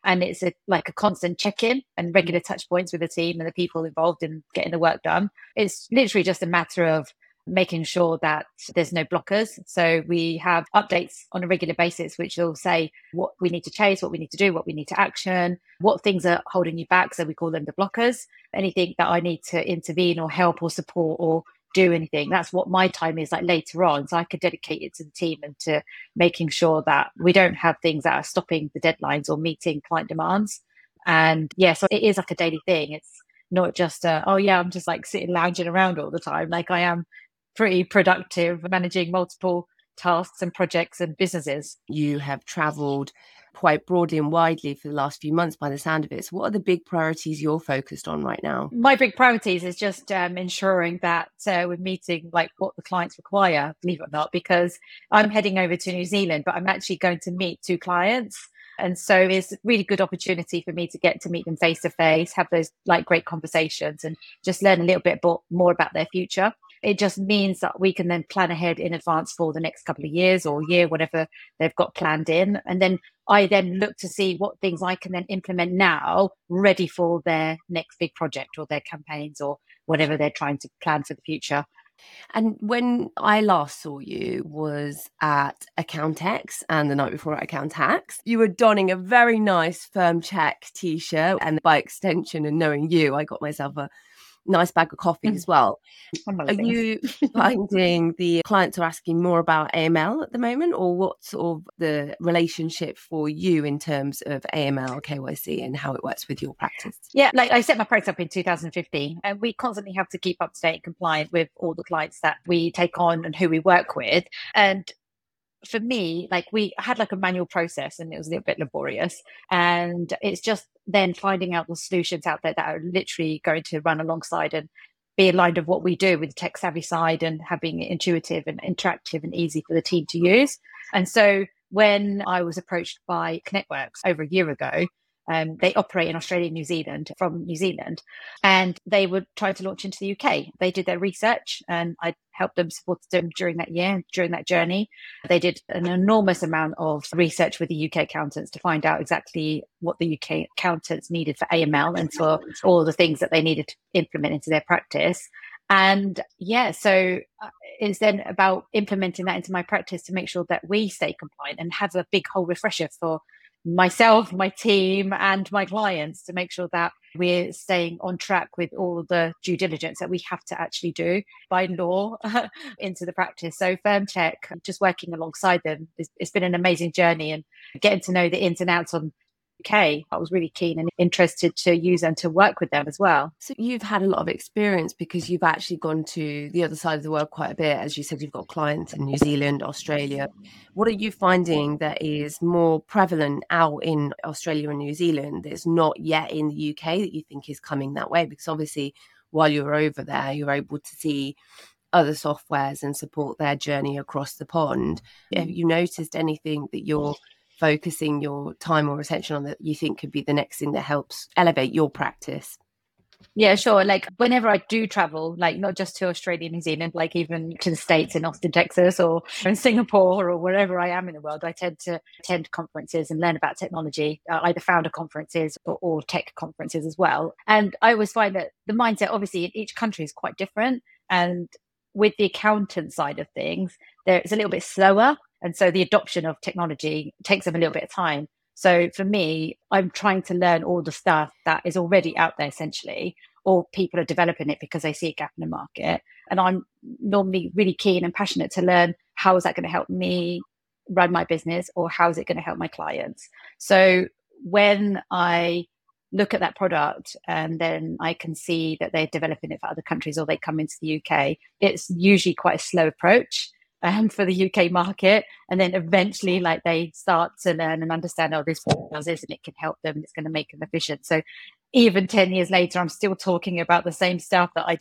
And it's a, like a constant check-in and regular touch points with the team and the people involved in getting the work done. It's literally just a matter of making sure that there's no blockers. So we have updates on a regular basis, which will say what we need to chase, what we need to do, what we need to action, what things are holding you back. So we call them the blockers. Anything that I need to intervene or help or support or do anything, that's what my time is like later on. So I could dedicate it to the team and to making sure that we don't have things that are stopping the deadlines or meeting client demands. And yeah, so it is like a daily thing. It's not just, uh, oh yeah, I'm just like sitting lounging around all the time. Like I am pretty productive managing multiple tasks and projects and businesses. You have travelled quite broadly and widely for the last few months by the sound of it. So what are the big priorities you're focused on right now? My big priorities is just um, ensuring that uh, we're meeting like what the clients require, believe it or not, because I'm heading over to New Zealand, but I'm actually going to meet two clients. And so it's a really good opportunity for me to get to meet them face to face, have those like great conversations and just learn a little bit more about their future. It just means that we can then plan ahead in advance for the next couple of years or year, whatever they've got planned in. And then I then look to see what things I can then implement now, ready for their next big project or their campaigns or whatever they're trying to plan for the future. And when I last saw you was at Accountex and the night before at Accountax, you were donning a very nice Firm Check t-shirt, and by extension and knowing you, I got myself a nice bag of coffee as well. Are you finding the clients are asking more about A M L at the moment, or what's sort of the relationship for you in terms of A M L, K Y C and how it works with your practice? Yeah, like I set my practice up in two thousand fifteen and we constantly have to keep up to date and compliant with all the clients that we take on and who we work with. And for me, like we had like a manual process and it was a little bit laborious, and it's just then finding out the solutions out there that are literally going to run alongside and be aligned with what we do with the tech savvy side and having it intuitive and interactive and easy for the team to use. And so when I was approached by ConnectWorks over a year ago, Um, they operate in Australia and New Zealand from New Zealand, and they were trying to launch into the U K. They did their research and I helped them, support them during that year, during that journey. They did an enormous amount of research with the U K accountants to find out exactly what the U K accountants needed for A M L and for all the things that they needed to implement into their practice. And yeah, so it's then about implementing that into my practice to make sure that we stay compliant and have a big whole refresher for myself, my team, and my clients to make sure that we're staying on track with all the due diligence that we have to actually do by law into the practice. So Firm Check, just working alongside them, it's, it's been an amazing journey, and getting to know the ins and outs on U K, I was really keen and interested to use and to work with them as well. So you've had a lot of experience because you've actually gone to the other side of the world quite a bit. As you said, you've got clients in New Zealand, Australia. What are you finding that is more prevalent out in Australia and New Zealand that's not yet in the U K that you think is coming that way? Because obviously while you're over there, you're able to see other softwares and support their journey across the pond. Have you noticed anything that you're focusing your time or attention on that you think could be the next thing that helps elevate your practice? Yeah, sure. Like whenever I do travel, like not just to Australia, New Zealand, like even to the States in Austin, Texas, or in Singapore, or wherever I am in the world, I tend to attend conferences and learn about technology, uh, either founder conferences or, or tech conferences as well. And I always find that the mindset, obviously, in each country is quite different. And with the accountant side of things, there it's a little bit slower. And so the adoption of technology takes them a little bit of time. So for me, I'm trying to learn all the stuff that is already out there, essentially, or people are developing it because they see a gap in the market. And I'm normally really keen and passionate to learn how is that going to help me run my business, or how is it going to help my clients? So when I look at that product and then I can see that they're developing it for other countries or they come into the U K, it's usually quite a slow approach. Um, for the U K market, and then eventually like they start to learn and understand, oh, this does this and it can help them and it's going to make them efficient. So even ten years later, I'm still talking about the same stuff that I did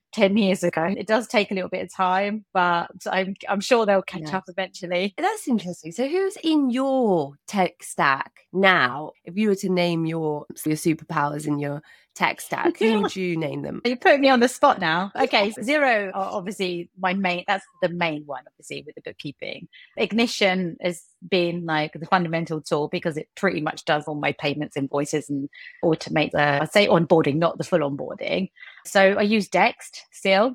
ten years ago. It does take a little bit of time, but I'm I'm sure they'll catch Yeah. up eventually. That's interesting. So who's in your tech stack now? If you were to name your your superpowers in your tech stack, who would you name them? You put me on the spot now. Okay, so Xero are obviously my main, that's the main one, obviously, with the bookkeeping. Ignition has been like the fundamental tool because it pretty much does all my payments, invoices, and automate the, I'd say onboarding, not the full onboarding. So I use Dext still.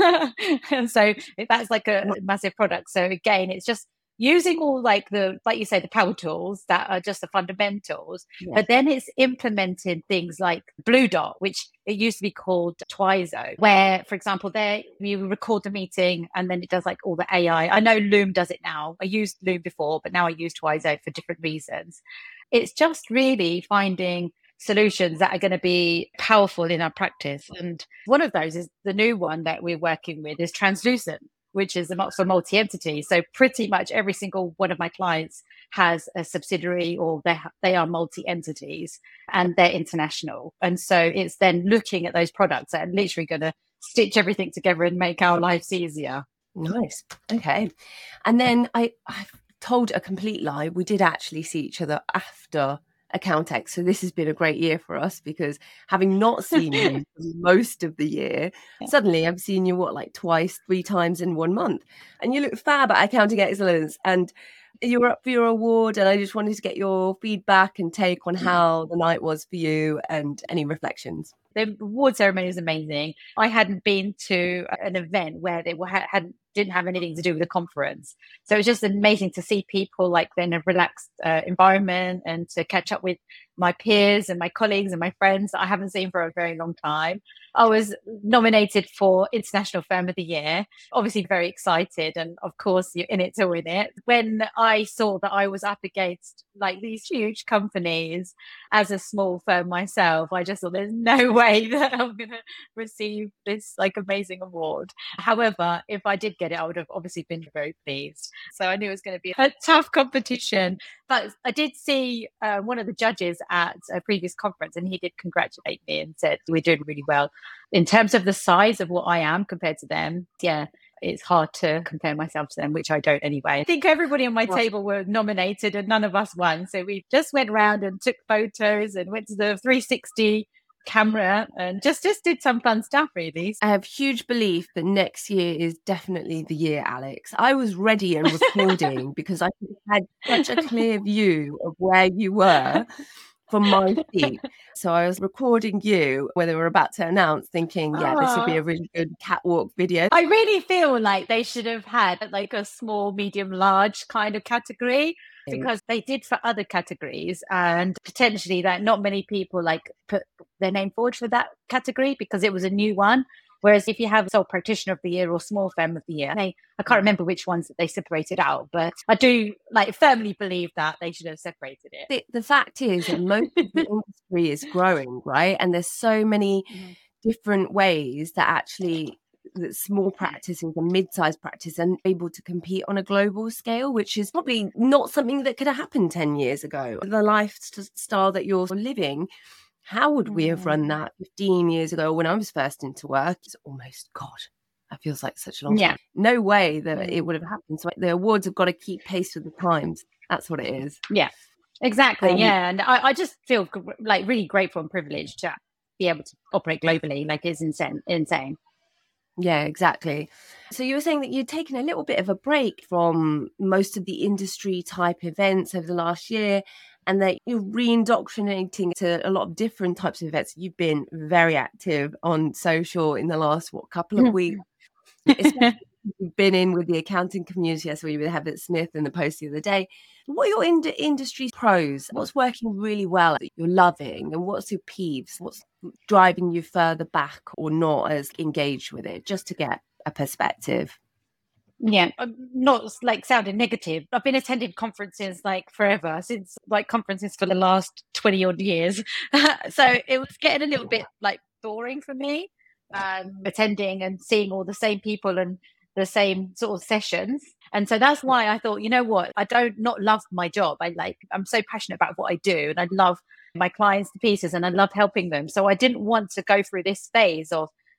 And so that's like a massive product. So again, it's just using all like the, like you say, the power tools that are just the fundamentals, Yeah. but then it's implemented things like Blue Dot, which it used to be called Twizo, where, for example, there you record the meeting and then it does like all the A I. I know Loom does it now. I used Loom before, but now I use Twizo for different reasons. It's just really finding solutions that are going to be powerful in our practice. And one of those is the new one that we're working with is Translucent, which is for multi-entity. So pretty much every single one of my clients has a subsidiary or they ha- they are multi-entities and they're international. And so it's then looking at those products that are literally going to stitch everything together and make our lives easier. Nice. Okay. And then I, I told a complete lie. We did actually see each other after Accountex. So this has been a great year for us because having not seen you for most of the year, Yeah. suddenly I've seen you, what, like twice, three times in one month. And you look fab at Accounting Excellence and you were up for your award. And I just wanted to get your feedback and take on how the night was for you and any reflections. The award ceremony was amazing. I hadn't been to an event where they were, hadn't didn't have anything to do with the conference. So it was just amazing to see people like in a relaxed uh, environment and to catch up with my peers and my colleagues and my friends that I haven't seen for a very long time. I was nominated for International Firm of the Year, obviously very excited. And of course, you're in it to win it. When I saw that I was up against like these huge companies as a small firm myself, I just thought there's no way that I'm going to receive this like amazing award. However, if I did get it, I would have obviously been very pleased. So I knew it was going to be a tough competition. But I did see uh, one of the judges at a previous conference and he did congratulate me and said, we're doing really well. In terms of the size of what I am compared to them, yeah, it's hard to compare myself to them, which I don't anyway. I think everybody on my Well, table were nominated and none of us won. So we just went around and took photos and went to the three sixty camera and just just did some fun stuff really. I have huge belief that next year is definitely the year, Alex. I was ready and recording because I had such a clear view of where you were from my seat. So I was recording you when they were about to announce, thinking, yeah, this would be a really good catwalk video. I really feel like they should have had like a small, medium, large kind of category because they did for other categories and potentially that not many people like put their name forward for that category because it was a new one. Whereas if you have sole practitioner of the year or small firm of the year, they, I can't remember which ones that they separated out, but I do like firmly believe that they should have separated it. The, the fact is that most of the industry is growing, right? And there's so many mm-hmm. different ways that actually that small practices and mid-sized practice are able to compete on a global scale, which is probably not something that could have happened ten years ago. The lifestyle that you're living, how would we have run that fifteen years ago when I was first into work? It's almost, God, that feels like such a long yeah. time. No way that it would have happened. So the awards have got to keep pace with the times. That's what it is. Yeah, exactly. Um, yeah. And I, I just feel like really grateful and privileged to be able to operate globally. Like it's insane. insane. Yeah, exactly. So you were saying that you'd taken a little bit of a break from most of the industry type events over the last year and that you're re-indoctrinating to a lot of different types of events. You've been very active on social in the last, what, couple of weeks. Especially you've been in with the accounting community. I saw you with Heather Smith in the post the other day. What are your ind- industry pros? What's working really well that you're loving? And what's your peeves? What's driving you further back or not as engaged with it? Just to get a perspective. Yeah, I'm not like sounding negative. I've been attending conferences like forever, since like conferences for the last twenty odd years. So it was getting a little bit like boring for me, um, attending and seeing all the same people and the same sort of sessions. And so that's why I thought, you know what, I don't not love my job. I like, I'm so passionate about what I do and I love my clients to pieces and I love helping them. So I didn't want to go through this phase of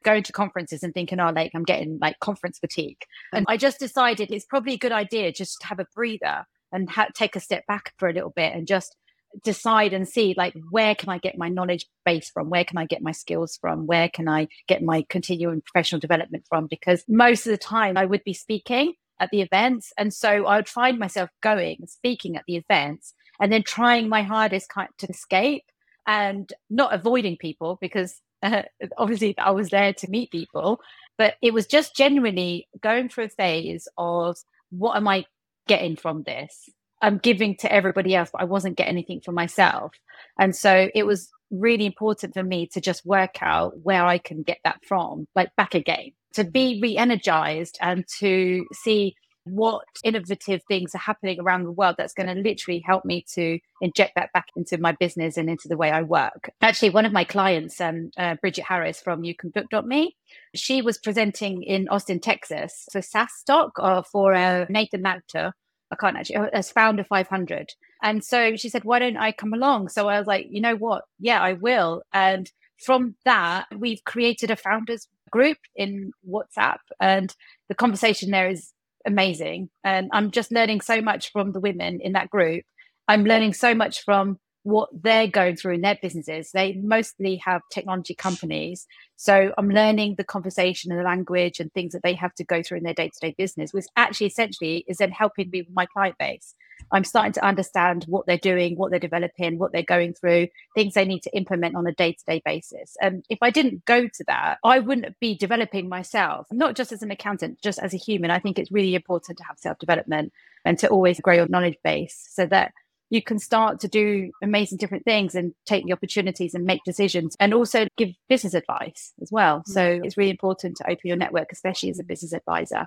going to conferences and thinking, oh, like I'm getting like conference fatigue. And I just decided it's probably a good idea just to have a breather and ha- take a step back for a little bit and just decide and see, like, where can I get my knowledge base from? Where can I get my skills from? Where can I get my continuing professional development from? Because most of the time I would be speaking at the events. And so I would find myself going and speaking at the events and then trying my hardest kind to escape and not avoiding people, because uh, obviously I was there to meet people, but it was just genuinely going through a phase of, what am I getting from this? I'm giving to everybody else, but I wasn't getting anything for myself. And so it was really important for me to just work out where I can get that from, like back again, to be re-energized and to see what innovative things are happening around the world that's going to literally help me to inject that back into my business and into the way I work. Actually, one of my clients, um, uh, Bridget Harris from You Can Book dot me, she was presenting in Austin, Texas, so SaaS stock uh, for uh, Nathan Lauter. I can't actually, as founder five hundred. And so she said, why don't I come along? So I was like, you know what? Yeah, I will. And from that, we've created a founders group in WhatsApp, and the conversation there is amazing. And I'm just learning so much from the women in that group. I'm learning so much from what they're going through in their businesses. They mostly have technology companies. So I'm learning the conversation and the language and things that they have to go through in their day-to-day business, which actually essentially is then helping me with my client base. I'm starting to understand what they're doing, what they're developing, what they're going through, things they need to implement on a day-to-day basis. And if I didn't go to that, I wouldn't be developing myself, not just as an accountant, just as a human. I think it's really important to have self-development and to always grow your knowledge base so that you can start to do amazing different things and take the opportunities and make decisions and also give business advice as well. So it's really important to open your network, especially as a business advisor.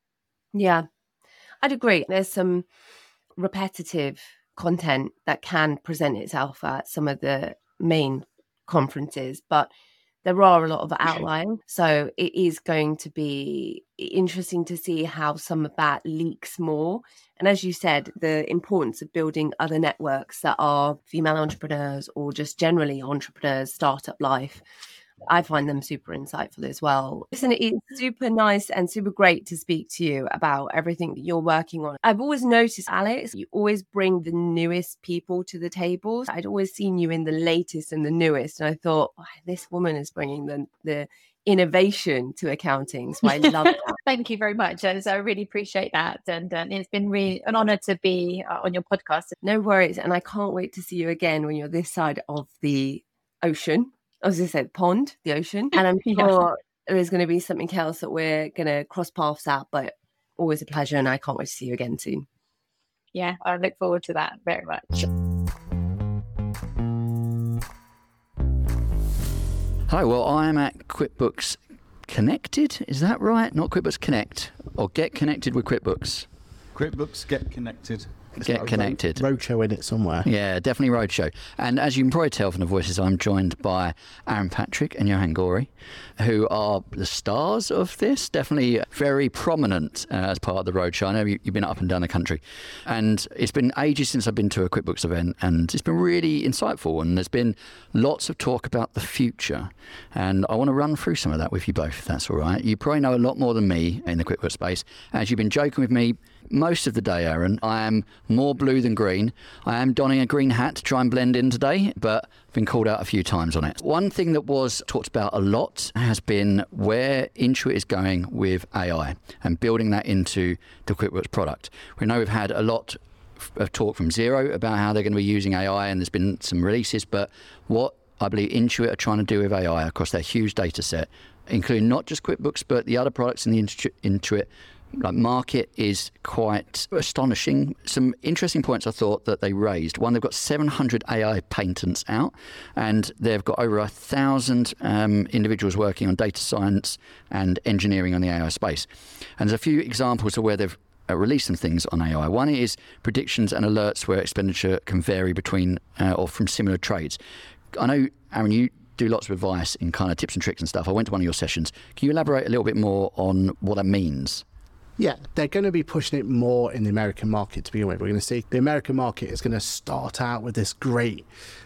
Yeah, I'd agree. There's some repetitive content that can present itself at some of the main conferences, but there are a lot of outlying. So it is going to be interesting to see how some of that leaks more. And as you said, the importance of building other networks that are female entrepreneurs or just generally entrepreneurs, startup life. I find them super insightful as well. Listen, it's super nice and super great to speak to you about everything that you're working on. I've always noticed, Alex, you always bring the newest people to the table. I'd always seen you in the latest and the newest. And I thought, oh, this woman is bringing the, the innovation to accounting. So I love that. Thank you very much. And so I really appreciate that. And, and it's been really an honor to be uh, on your podcast. No worries. And I can't wait to see you again when you're this side of the ocean. I was going to say the pond, the ocean. And I'm sure yeah. there's going to be something else that we're going to cross paths at, but always a pleasure. And I can't wait to see you again soon. Yeah, I look forward to that very much. Hi, well, I'm at QuickBooks Connected. Is that right? Not QuickBooks Connect, or Get Connected with QuickBooks. QuickBooks Get Connected. It's Get Connected. Road, roadshow in it somewhere. Yeah, definitely roadshow. And as you can probably tell from the voices, I'm joined by Aaron Patrick and Johan Gorey, who are the stars of this, definitely very prominent uh, as part of the roadshow. I know you, you've been up and down the country. And it's been ages since I've been to a QuickBooks event, and it's been really insightful. And there's been lots of talk about the future. And I want to run through some of that with you both, if that's all right. You probably know a lot more than me in the QuickBooks space. As you've been joking with me most of the day, Aaron, I am more blue than green. I am donning a green hat to try and blend in today, but I've been called out a few times on it. One thing that was talked about a lot has been where Intuit is going with A I and building that into the QuickBooks product. We know we've had a lot of talk from Xero about how they're going to be using A I, and there's been some releases, but what I believe Intuit are trying to do with A I across their huge data set, including not just QuickBooks, but the other products in the Intuit like market, is quite astonishing. Some interesting points I thought that they raised. One, they've got seven hundred A I patents out, and they've got over a thousand um, individuals working on data science and engineering on the A I space. And there's a few examples of where they've uh, released some things on A I. One is predictions and alerts where expenditure can vary between uh, or from similar trades. I know, Aaron, you do lots of advice in kind of tips and tricks and stuff. I went to one of your sessions. Can you elaborate a little bit more on what that means? Yeah, they're going to be pushing it more in the American market to begin with. We're going to see the American market is going to start out with this great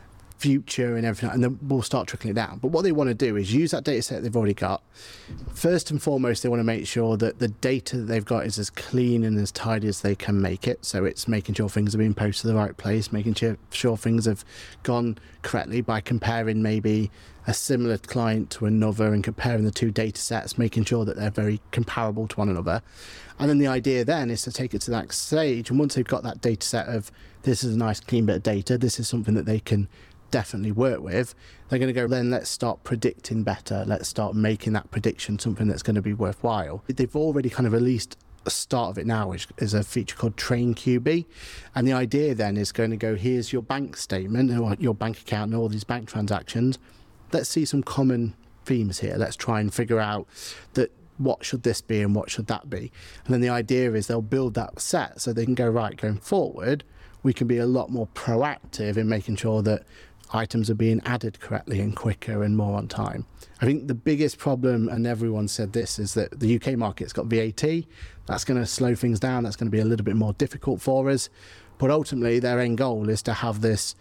future and everything, and then we'll start trickling it down. But what they want to do is use that data set they've already got. First and foremost, they want to make sure that the data that they've got is as clean and as tidy as they can make it. So it's making sure things are being posted to the right place, making sure, sure things have gone correctly by comparing maybe a similar client to another and comparing the two data sets, making sure that they're very comparable to one another. And then the idea then is to take it to the next stage. And once they've got that data set of this is a nice clean bit of data, this is something that they can definitely work with, they're going to go, then let's start predicting better. Let's start making that prediction something that's going to be worthwhile. They've already kind of released a start of it now, which is a feature called Train Q B. And the idea then is going to go, here's your bank statement or your bank account and all these bank transactions. Let's see some common themes here. Let's try and figure out that what should this be and what should that be. And then the idea is they'll build that set so they can go, right, going forward, we can be a lot more proactive in making sure that items are being added correctly and quicker and more on time. I think the biggest problem, and everyone said this, is that the U K market's got V A T. That's going to slow things down. That's going to be a little bit more difficult for us. But ultimately, their end goal is to have this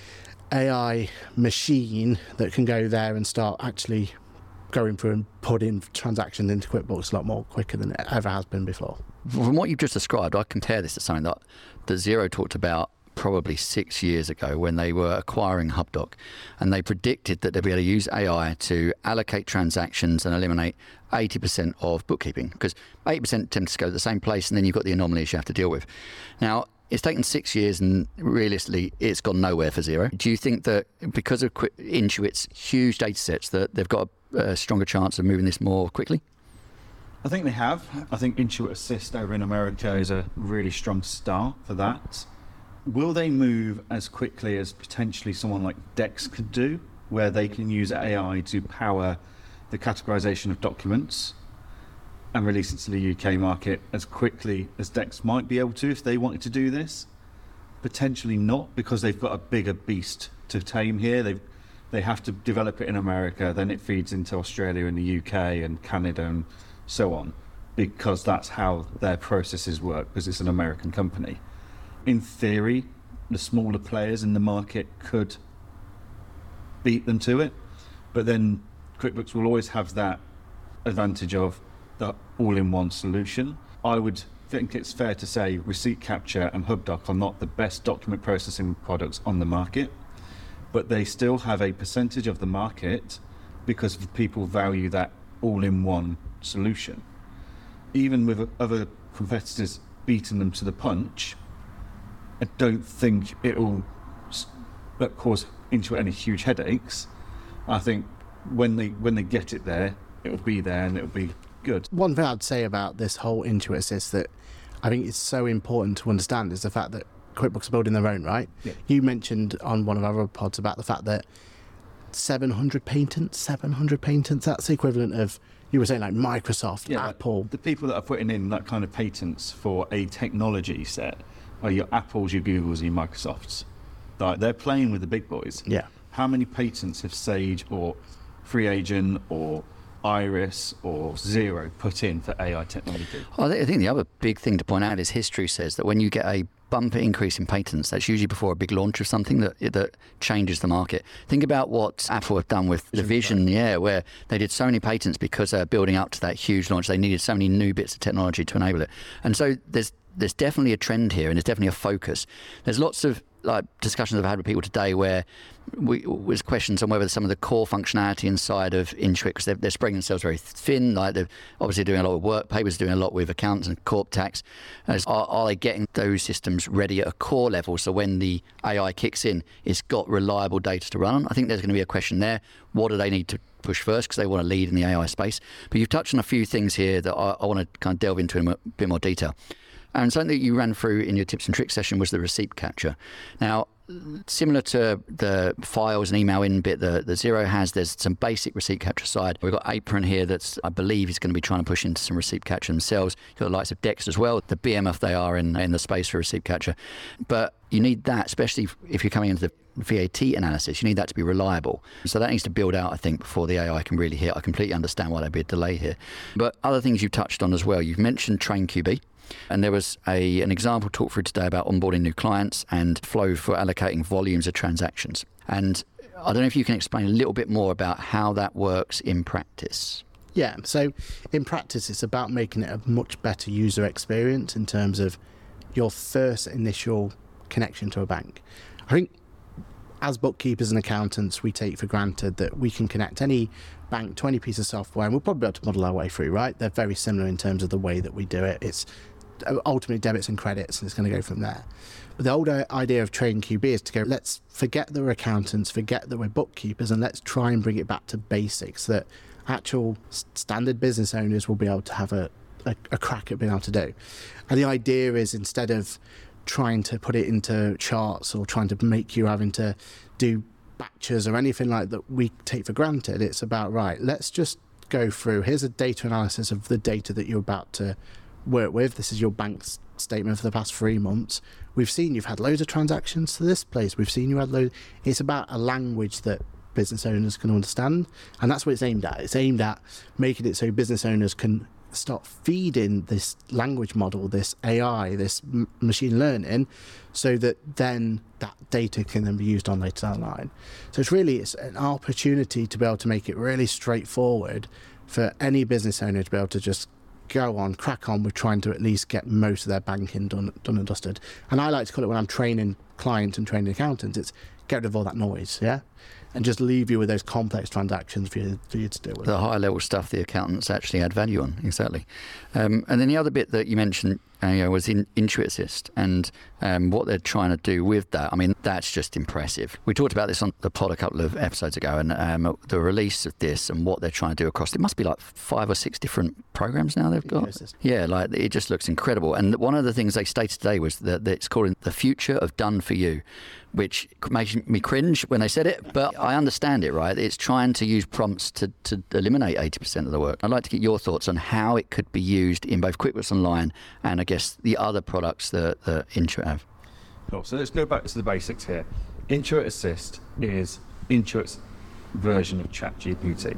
A I machine that can go there and start actually going through and putting transactions into QuickBooks a lot more quicker than it ever has been before. From what you've just described, I compare this to something that, that Xero talked about probably six years ago when they were acquiring HubDoc, and they predicted that they'd be able to use A I to allocate transactions and eliminate eighty percent of bookkeeping, because eighty percent tends to go to the same place, and then you've got the anomalies you have to deal with. Now, it's taken six years and realistically it's gone nowhere for Xero. Do you think that because of Intuit's huge data sets that they've got a, a stronger chance of moving this more quickly? I think they have. I think Intuit Assist over in America is a really strong start for that. Will they move as quickly as potentially someone like Dex could do, where they can use A I to power the categorization of documents and release it to the U K market as quickly as Dex might be able to if they wanted to do this? Potentially not, because they've got a bigger beast to tame here. They've, they have to develop it in America, then it feeds into Australia and the U K and Canada and so on, because that's how their processes work, because it's an American company. In theory, the smaller players in the market could beat them to it, but then QuickBooks will always have that advantage of the all-in-one solution. I would think it's fair to say Receipt Capture and HubDoc are not the best document processing products on the market, but they still have a percentage of the market because people value that all-in-one solution. Even with other competitors beating them to the punch, I don't think it will cause Intuit any huge headaches. I think when they when they get it there, it will be there and it will be good. One thing I'd say about this whole Intuit Assist that I think is so important to understand is the fact that QuickBooks are building their own, right? Yeah. You mentioned on one of our other pods about the fact that seven hundred patents, seven hundred patents, that's the equivalent of, you were saying like Microsoft, yeah, Apple. The people that are putting in that kind of patents for a technology set are your Apples, your Googles, your Microsofts. Like, they're playing with the big boys. Yeah. How many patents have Sage or Free Agent or Iris or Xero put in for A I technology? Well, I think the other big thing to point out is history says that when you get a bumper increase in patents, that's usually before a big launch of something that that changes the market. Think about what Apple have done with the Vision, yeah, where they did so many patents because they're building up to that huge launch. They needed so many new bits of technology to enable it. And so there's there's definitely a trend here, and there's definitely a focus. There's lots of like discussions I've had with people today where we was questions on whether some of the core functionality inside of Intuit, because they're, they're spreading themselves very thin, like they're obviously doing a lot of work, papers doing a lot with accounts and corp tax. As, are, are they getting those systems ready at a core level so when the A I kicks in, it's got reliable data to run on? I think there's going to be a question there. What do they need to push first, because they want to lead in the A I space? But you've touched on a few things here that I, I want to kind of delve into in a bit more detail. And something that you ran through in your tips and tricks session was the receipt capture. Now, similar to the files and email in bit that the Xero has, there's some basic receipt capture side. We've got Apron here that's, I believe, is going to be trying to push into some receipt capture themselves. You've got the likes of Dex as well, the B M F they are in, in the space for receipt capture. But you need that, especially if you're coming into the V A T analysis, you need that to be reliable. So that needs to build out, I think, before the A I can really hit. I completely understand why there'd be a delay here. But other things you've touched on as well, you've mentioned Train Q B. And there was a an example talked through today about onboarding new clients and flow for allocating volumes of transactions. And I don't know if you can explain a little bit more about how that works in practice. Yeah, so in practice, it's about making it a much better user experience in terms of your first initial connection to a bank. I think as bookkeepers and accountants, we take for granted that we can connect any bank to any piece of software, and we'll probably be able to model our way through, right? They're very similar in terms of the way that we do it. It's ultimately debits and credits, and it's going to go from there. But the old idea of Trading Q B is to go, let's forget that we're accountants, forget that we're bookkeepers, and let's try and bring it back to basics that actual standard business owners will be able to have a, a, a crack at being able to do. And the idea is, instead of trying to put it into charts or trying to make you having to do batches or anything like that we take for granted, it's about, right, let's just go through, here's a data analysis of the data that you're about to work with. This is your bank's statement for the past three months. We've seen you've had loads of transactions to this place. We've seen you had loads. It's about a language that business owners can understand, and that's what it's aimed at. It's aimed at making it so business owners can start feeding this language model, this A I, this m- machine learning, so that then that data can then be used on later down the line. So it's really it's an opportunity to be able to make it really straightforward for any business owner to be able to just go on, crack on with trying to at least get most of their banking done, done and dusted. And I like to call it, when I'm training clients and training accountants, it's get rid of all that noise, yeah? And just leave you with those complex transactions for you, for you to deal with. The high level stuff the accountants actually add value on, exactly. Um, and then the other bit that you mentioned uh, you know, was in Intuit Assist, and um, what they're trying to do with that. I mean, that's just impressive. We talked about this on the pod a couple of episodes ago, and um, the release of this and what they're trying to do across, it must be like five or six different programs now they've got. Yes. Yeah, like it just looks incredible. And one of the things they stated today was that, that it's called the future of done for you, which makes me cringe when they said it, but I understand it, right? It's trying to use prompts to, to eliminate eighty percent of the work. I'd like to get your thoughts on how it could be used in both QuickBooks Online and I guess the other products that, that Intuit have. Cool. So let's go back to the basics here. Intuit Assist is Intuit's version of ChatGPT.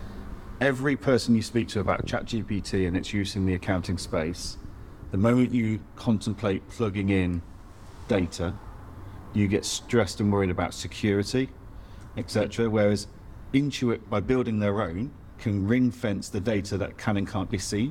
Every person you speak to about ChatGPT and its use in the accounting space, the moment you contemplate plugging in data, you get stressed and worried about security, et cetera. Whereas Intuit, by building their own, can ring fence the data that can and can't be seen.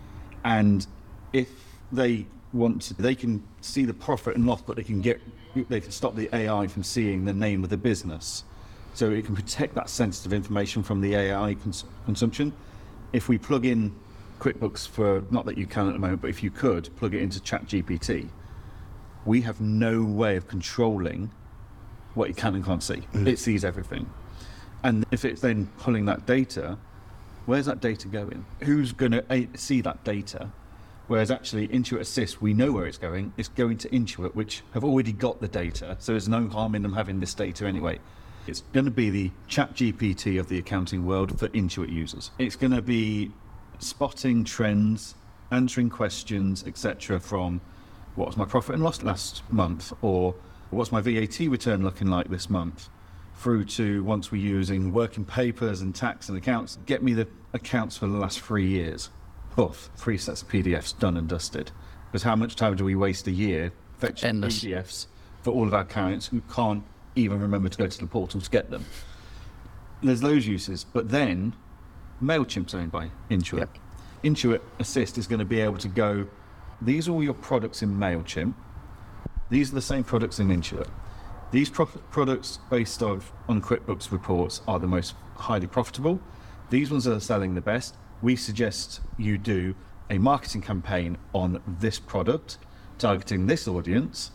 And if they want to, they can see the profit and loss, but they can get, they can stop the A I from seeing the name of the business. So it can protect that sensitive information from the A I cons- consumption. If we plug in QuickBooks for, not that you can at the moment, but if you could plug it into ChatGPT, we have no way of controlling what it can and can't see. Mm. It sees everything. And if it's then pulling that data, where's that data going? Who's going to see that data? Whereas actually Intuit Assist, we know where it's going. It's going to Intuit, which have already got the data. So there's no harm in them having this data anyway. It's going to be the ChatGPT of the accounting world for Intuit users. It's going to be spotting trends, answering questions, et cetera, from what was my profit and loss last month, or what's my V A T return looking like this month, through to, once we're using working papers and tax and accounts, get me the accounts for the last three years. Poof, three sets of P D Fs done and dusted. Because how much time do we waste a year fetching Endless. P D Fs for all of our clients who can't even remember to go to the portal to get them? There's those uses, but then MailChimp's owned by Intuit. Yep. Intuit Assist is going to be able to go, these are all your products in MailChimp. These are the same products in Intuit. These pro- products based on, on QuickBooks reports are the most highly profitable. These ones are selling the best. We suggest you do a marketing campaign on this product, targeting this audience,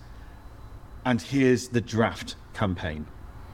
and here's the draft campaign.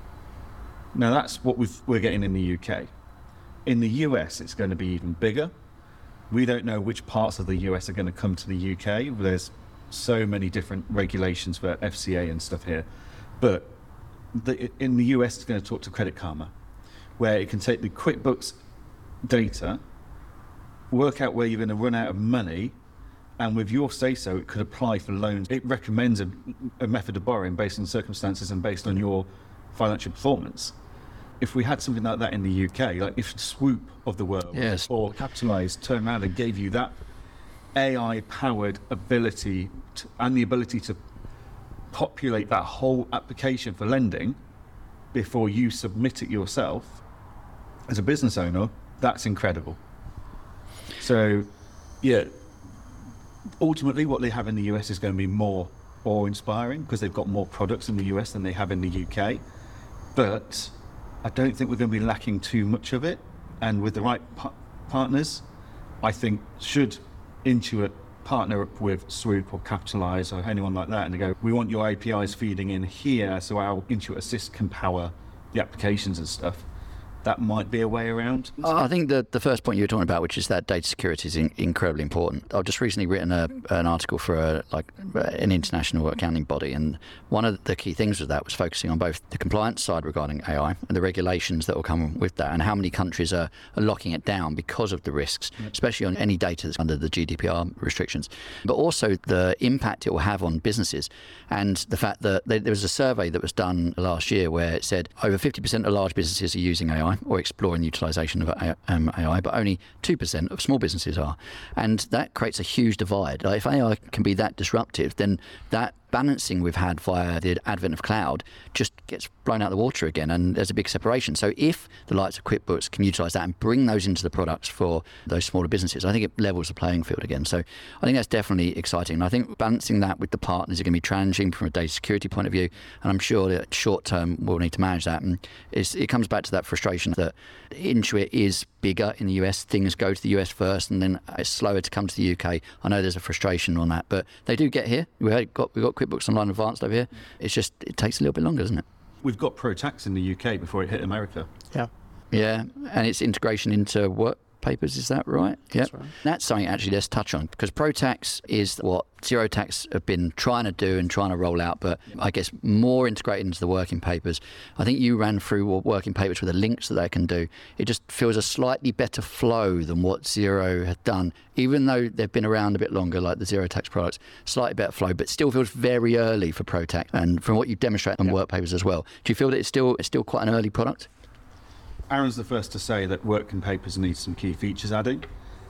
Now that's what we've, we're getting in the U K. In the U S, it's going to be even bigger. We don't know which parts of the U S are going to come to the U K. There's so many different regulations for F C A and stuff here. But the, in the U S, it's going to talk to Credit Karma, where it can take the QuickBooks data, work out where you're going to run out of money, and with your say-so, it could apply for loans. It recommends a, a method of borrowing based on circumstances and based on your financial performance. If we had something like that in the U K, like if Swoop of the world, yes, or Capitalize turned around and gave you that A I-powered ability to, and the ability to populate that whole application for lending, before you submit it yourself as a business owner, that's incredible. So, yeah, ultimately what they have in the U S is going to be more awe-inspiring because they've got more products in the U S than they have in the U K. But I don't think we're going to be lacking too much of it. And with the right pa- partners, I think should Intuit partner up with Swoop or Capitalize or anyone like that and they go, we want your A P Is feeding in here so our Intuit Assist can power the applications and stuff. That might be a way around. I think the, the first point you were talking about, which is that data security is in, incredibly important. I've just recently written a, an article for a, like an international accounting body, and one of the key things with that was focusing on both the compliance side regarding A I and the regulations that will come with that, and how many countries are, are locking it down because of the risks, yep. especially on any data that's under the G D P R restrictions, but also the impact it will have on businesses. And the fact that there was a survey that was done last year where it said over fifty percent of large businesses are using A I or exploring the utilisation of A I, but only two percent of small businesses are. And that creates a huge divide. Like if A I can be that disruptive, then that balancing we've had via the advent of cloud just gets blown out of the water again, and there's a big separation. So if the likes of QuickBooks can utilise that and bring those into the products for those smaller businesses, I think it levels the playing field again. So I think that's definitely exciting. And I think balancing that with the partners are going to be challenging from a data security point of view, and I'm sure that short term we'll need to manage that. And it's, it comes back to that frustration that Intuit is bigger in the U S, things go to the U S first and then it's slower to come to the U K. I know there's a frustration on that, but they do get here. We've got, we've got QuickBooks Online Advanced over here. It's just, it takes a little bit longer, doesn't it? We've got ProTax in the U K before it hit America. Yeah. Yeah, and its integration into work papers, is that right? Yeah, That's right. That's something actually let's touch on, because ProTax is what Zero Tax have been trying to do and trying to roll out, but I guess more integrated into the working papers. I think you ran through what working papers with the links that they can do. It just feels a slightly better flow than what Zero had done, even though they've been around a bit longer, like the Zero Tax products, slightly better flow, but still feels very early for ProTax. And from what you demonstrate on yeah. work papers as well, do you feel that it's still it's still quite an early product? Aaron's the first to say that working papers need some key features adding.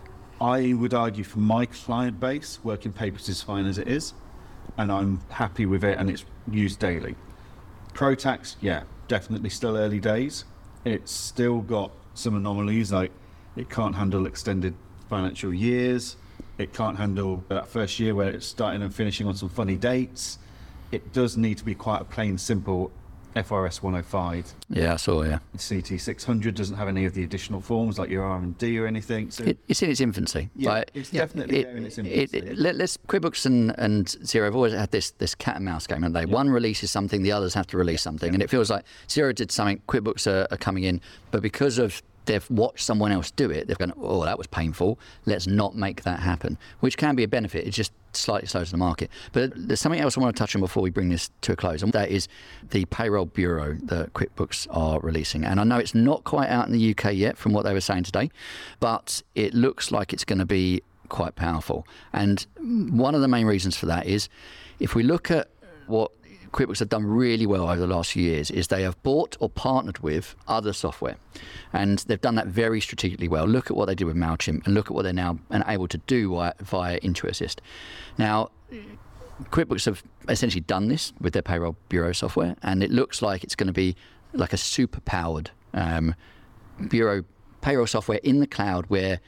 I would argue for my client base, working papers is fine as it is, and I'm happy with it and it's used daily. ProTax, yeah, definitely still early days. It's still got some anomalies, like it can't handle extended financial years. It can't handle that first year where it's starting and finishing on some funny dates. It does need to be quite a plain, simple F R S one oh five. Yeah, I saw, yeah. C T six hundred doesn't have any of the additional forms like your R and D or anything. So it, it's in its infancy. Yeah, like, it's definitely it, there in its infancy. It, it, let, let's QuickBooks and, and Xero have always had this this cat and mouse game, haven't they? Yeah. One releases something, the others have to release something, yeah. and it feels like Xero did something, QuickBooks are, are coming in, but because of they've watched someone else do it, they've gone, oh, that was painful, let's not make that happen, which can be a benefit. It's just slightly slow to the market. But there's something else I want to touch on before we bring this to a close, and that is the payroll bureau that QuickBooks are releasing. And I know it's not quite out in the U K yet from what they were saying today, but it looks like it's going to be quite powerful. And one of the main reasons for that is, if we look at what QuickBooks have done really well over the last few years, is they have bought or partnered with other software, and they've done that very strategically well. Look at what they did with MailChimp, and look at what they're now able to do via, via Intuit Assist. Now, QuickBooks have essentially done this with their payroll bureau software, and it looks like it's going to be like a super powered um, bureau payroll software in the cloud, where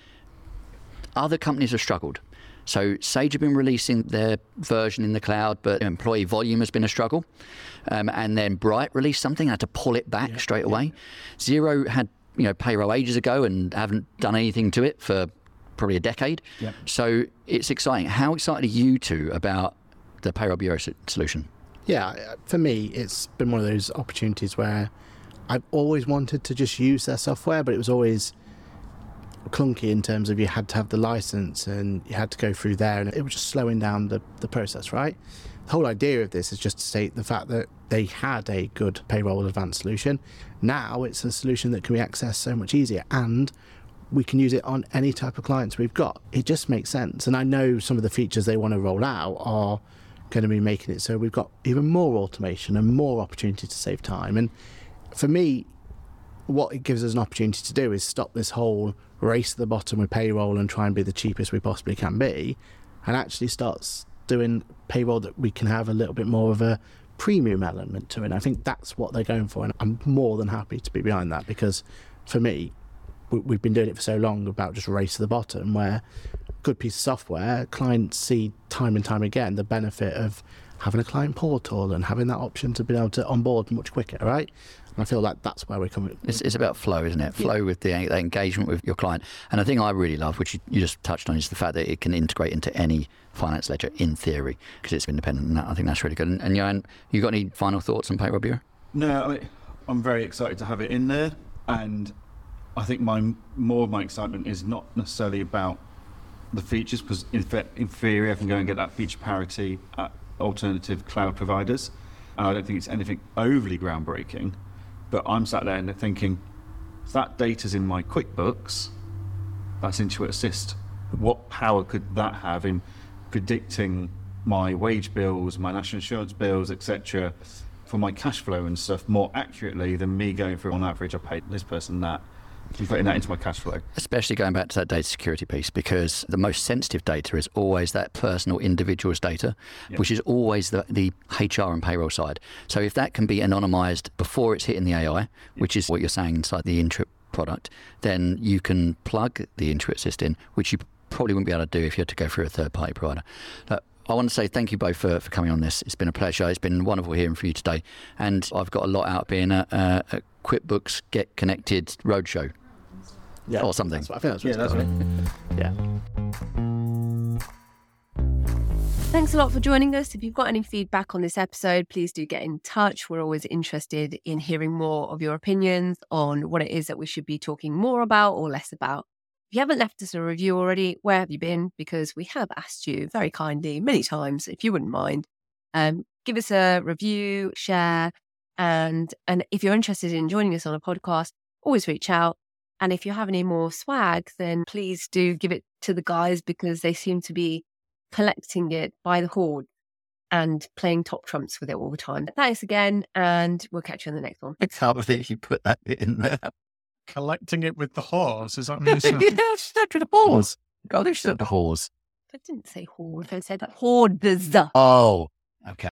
other companies have struggled. So Sage have been releasing their version in the cloud, but employee volume has been a struggle. Um, and then Bright released something, had to pull it back yeah, straight away. Yeah. Xero had, you know, payroll ages ago and haven't done anything to it for probably a decade. Yeah. So it's exciting. How excited are you two about the payroll bureau solution? Yeah, for me, it's been one of those opportunities where I've always wanted to just use their software, but it was always clunky in terms of you had to have the license and you had to go through there, and it was just slowing down the, the process, right? The whole idea of this is just to state the fact that they had a good payroll advanced solution. Now it's a solution that can be accessed so much easier, and we can use it on any type of clients we've got. It just makes sense. And I know some of the features they want to roll out are going to be making it so we've got even more automation and more opportunity to save time. And for me, what it gives us an opportunity to do is stop this whole race to the bottom with payroll and try and be the cheapest we possibly can be, and actually starts doing payroll that we can have a little bit more of a premium element to it. And I think that's what they're going for. And I'm more than happy to be behind that, because for me, we, we've been doing it for so long about just race to the bottom, where good piece of software, clients see time and time again the benefit of having a client portal and having that option to be able to onboard much quicker, right? And I feel like that's where we're coming. It's, it's about flow, isn't it? Flow yeah. with the, the engagement with your client. And the thing I really love, which you, you just touched on, is the fact that it can integrate into any finance ledger in theory, because it's independent. And that, I think that's really good. And, and Johan, you got any final thoughts on Payroll Bureau? No, I mean, I'm very excited to have it in there. And I think my more of my excitement is not necessarily about the features, because in, in theory I can go and get that feature parity at alternative cloud providers. And I don't think it's anything overly groundbreaking. But I'm sat there and thinking, if that data's in my QuickBooks, that's Intuit Assist. What power could that have in predicting my wage bills, my national insurance bills, et cetera, for my cash flow and stuff more accurately than me going through, on average, I paid this person that, and putting that into my cash flow. Especially going back to that data security piece, because the most sensitive data is always that personal individual's data, yep. which is always the, the H R and payroll side. So if that can be anonymized before it's hitting the A I, yep. which is what you're saying inside the Intuit product, then you can plug the Intuit Assist in, which you probably wouldn't be able to do if you had to go through a third-party provider. But I want to say thank you both for, for coming on this. It's been a pleasure. It's been wonderful hearing from you today. And I've got a lot out of being a, a, a QuickBooks Get Connected roadshow. Yeah, or something. That's what, I think that's what yeah, that's right. Yeah. Thanks a lot for joining us. If you've got any feedback on this episode, please do get in touch. We're always interested in hearing more of your opinions on what it is that we should be talking more about or less about. If you haven't left us a review already, where have you been? Because we have asked you very kindly many times, if you wouldn't mind, um, give us a review, share, and and if you're interested in joining us on a podcast, always reach out. And if you have any more swag, then please do give it to the guys, because they seem to be collecting it by the horde and playing top trumps with it all the time. Thanks again, and we'll catch you on the next one. I can't believe you put that bit in there. Collecting it with the horse, is that what you said? Yeah, she's not with the horse. I think she's at the horse. I didn't say horde, I said hordes. Oh, okay.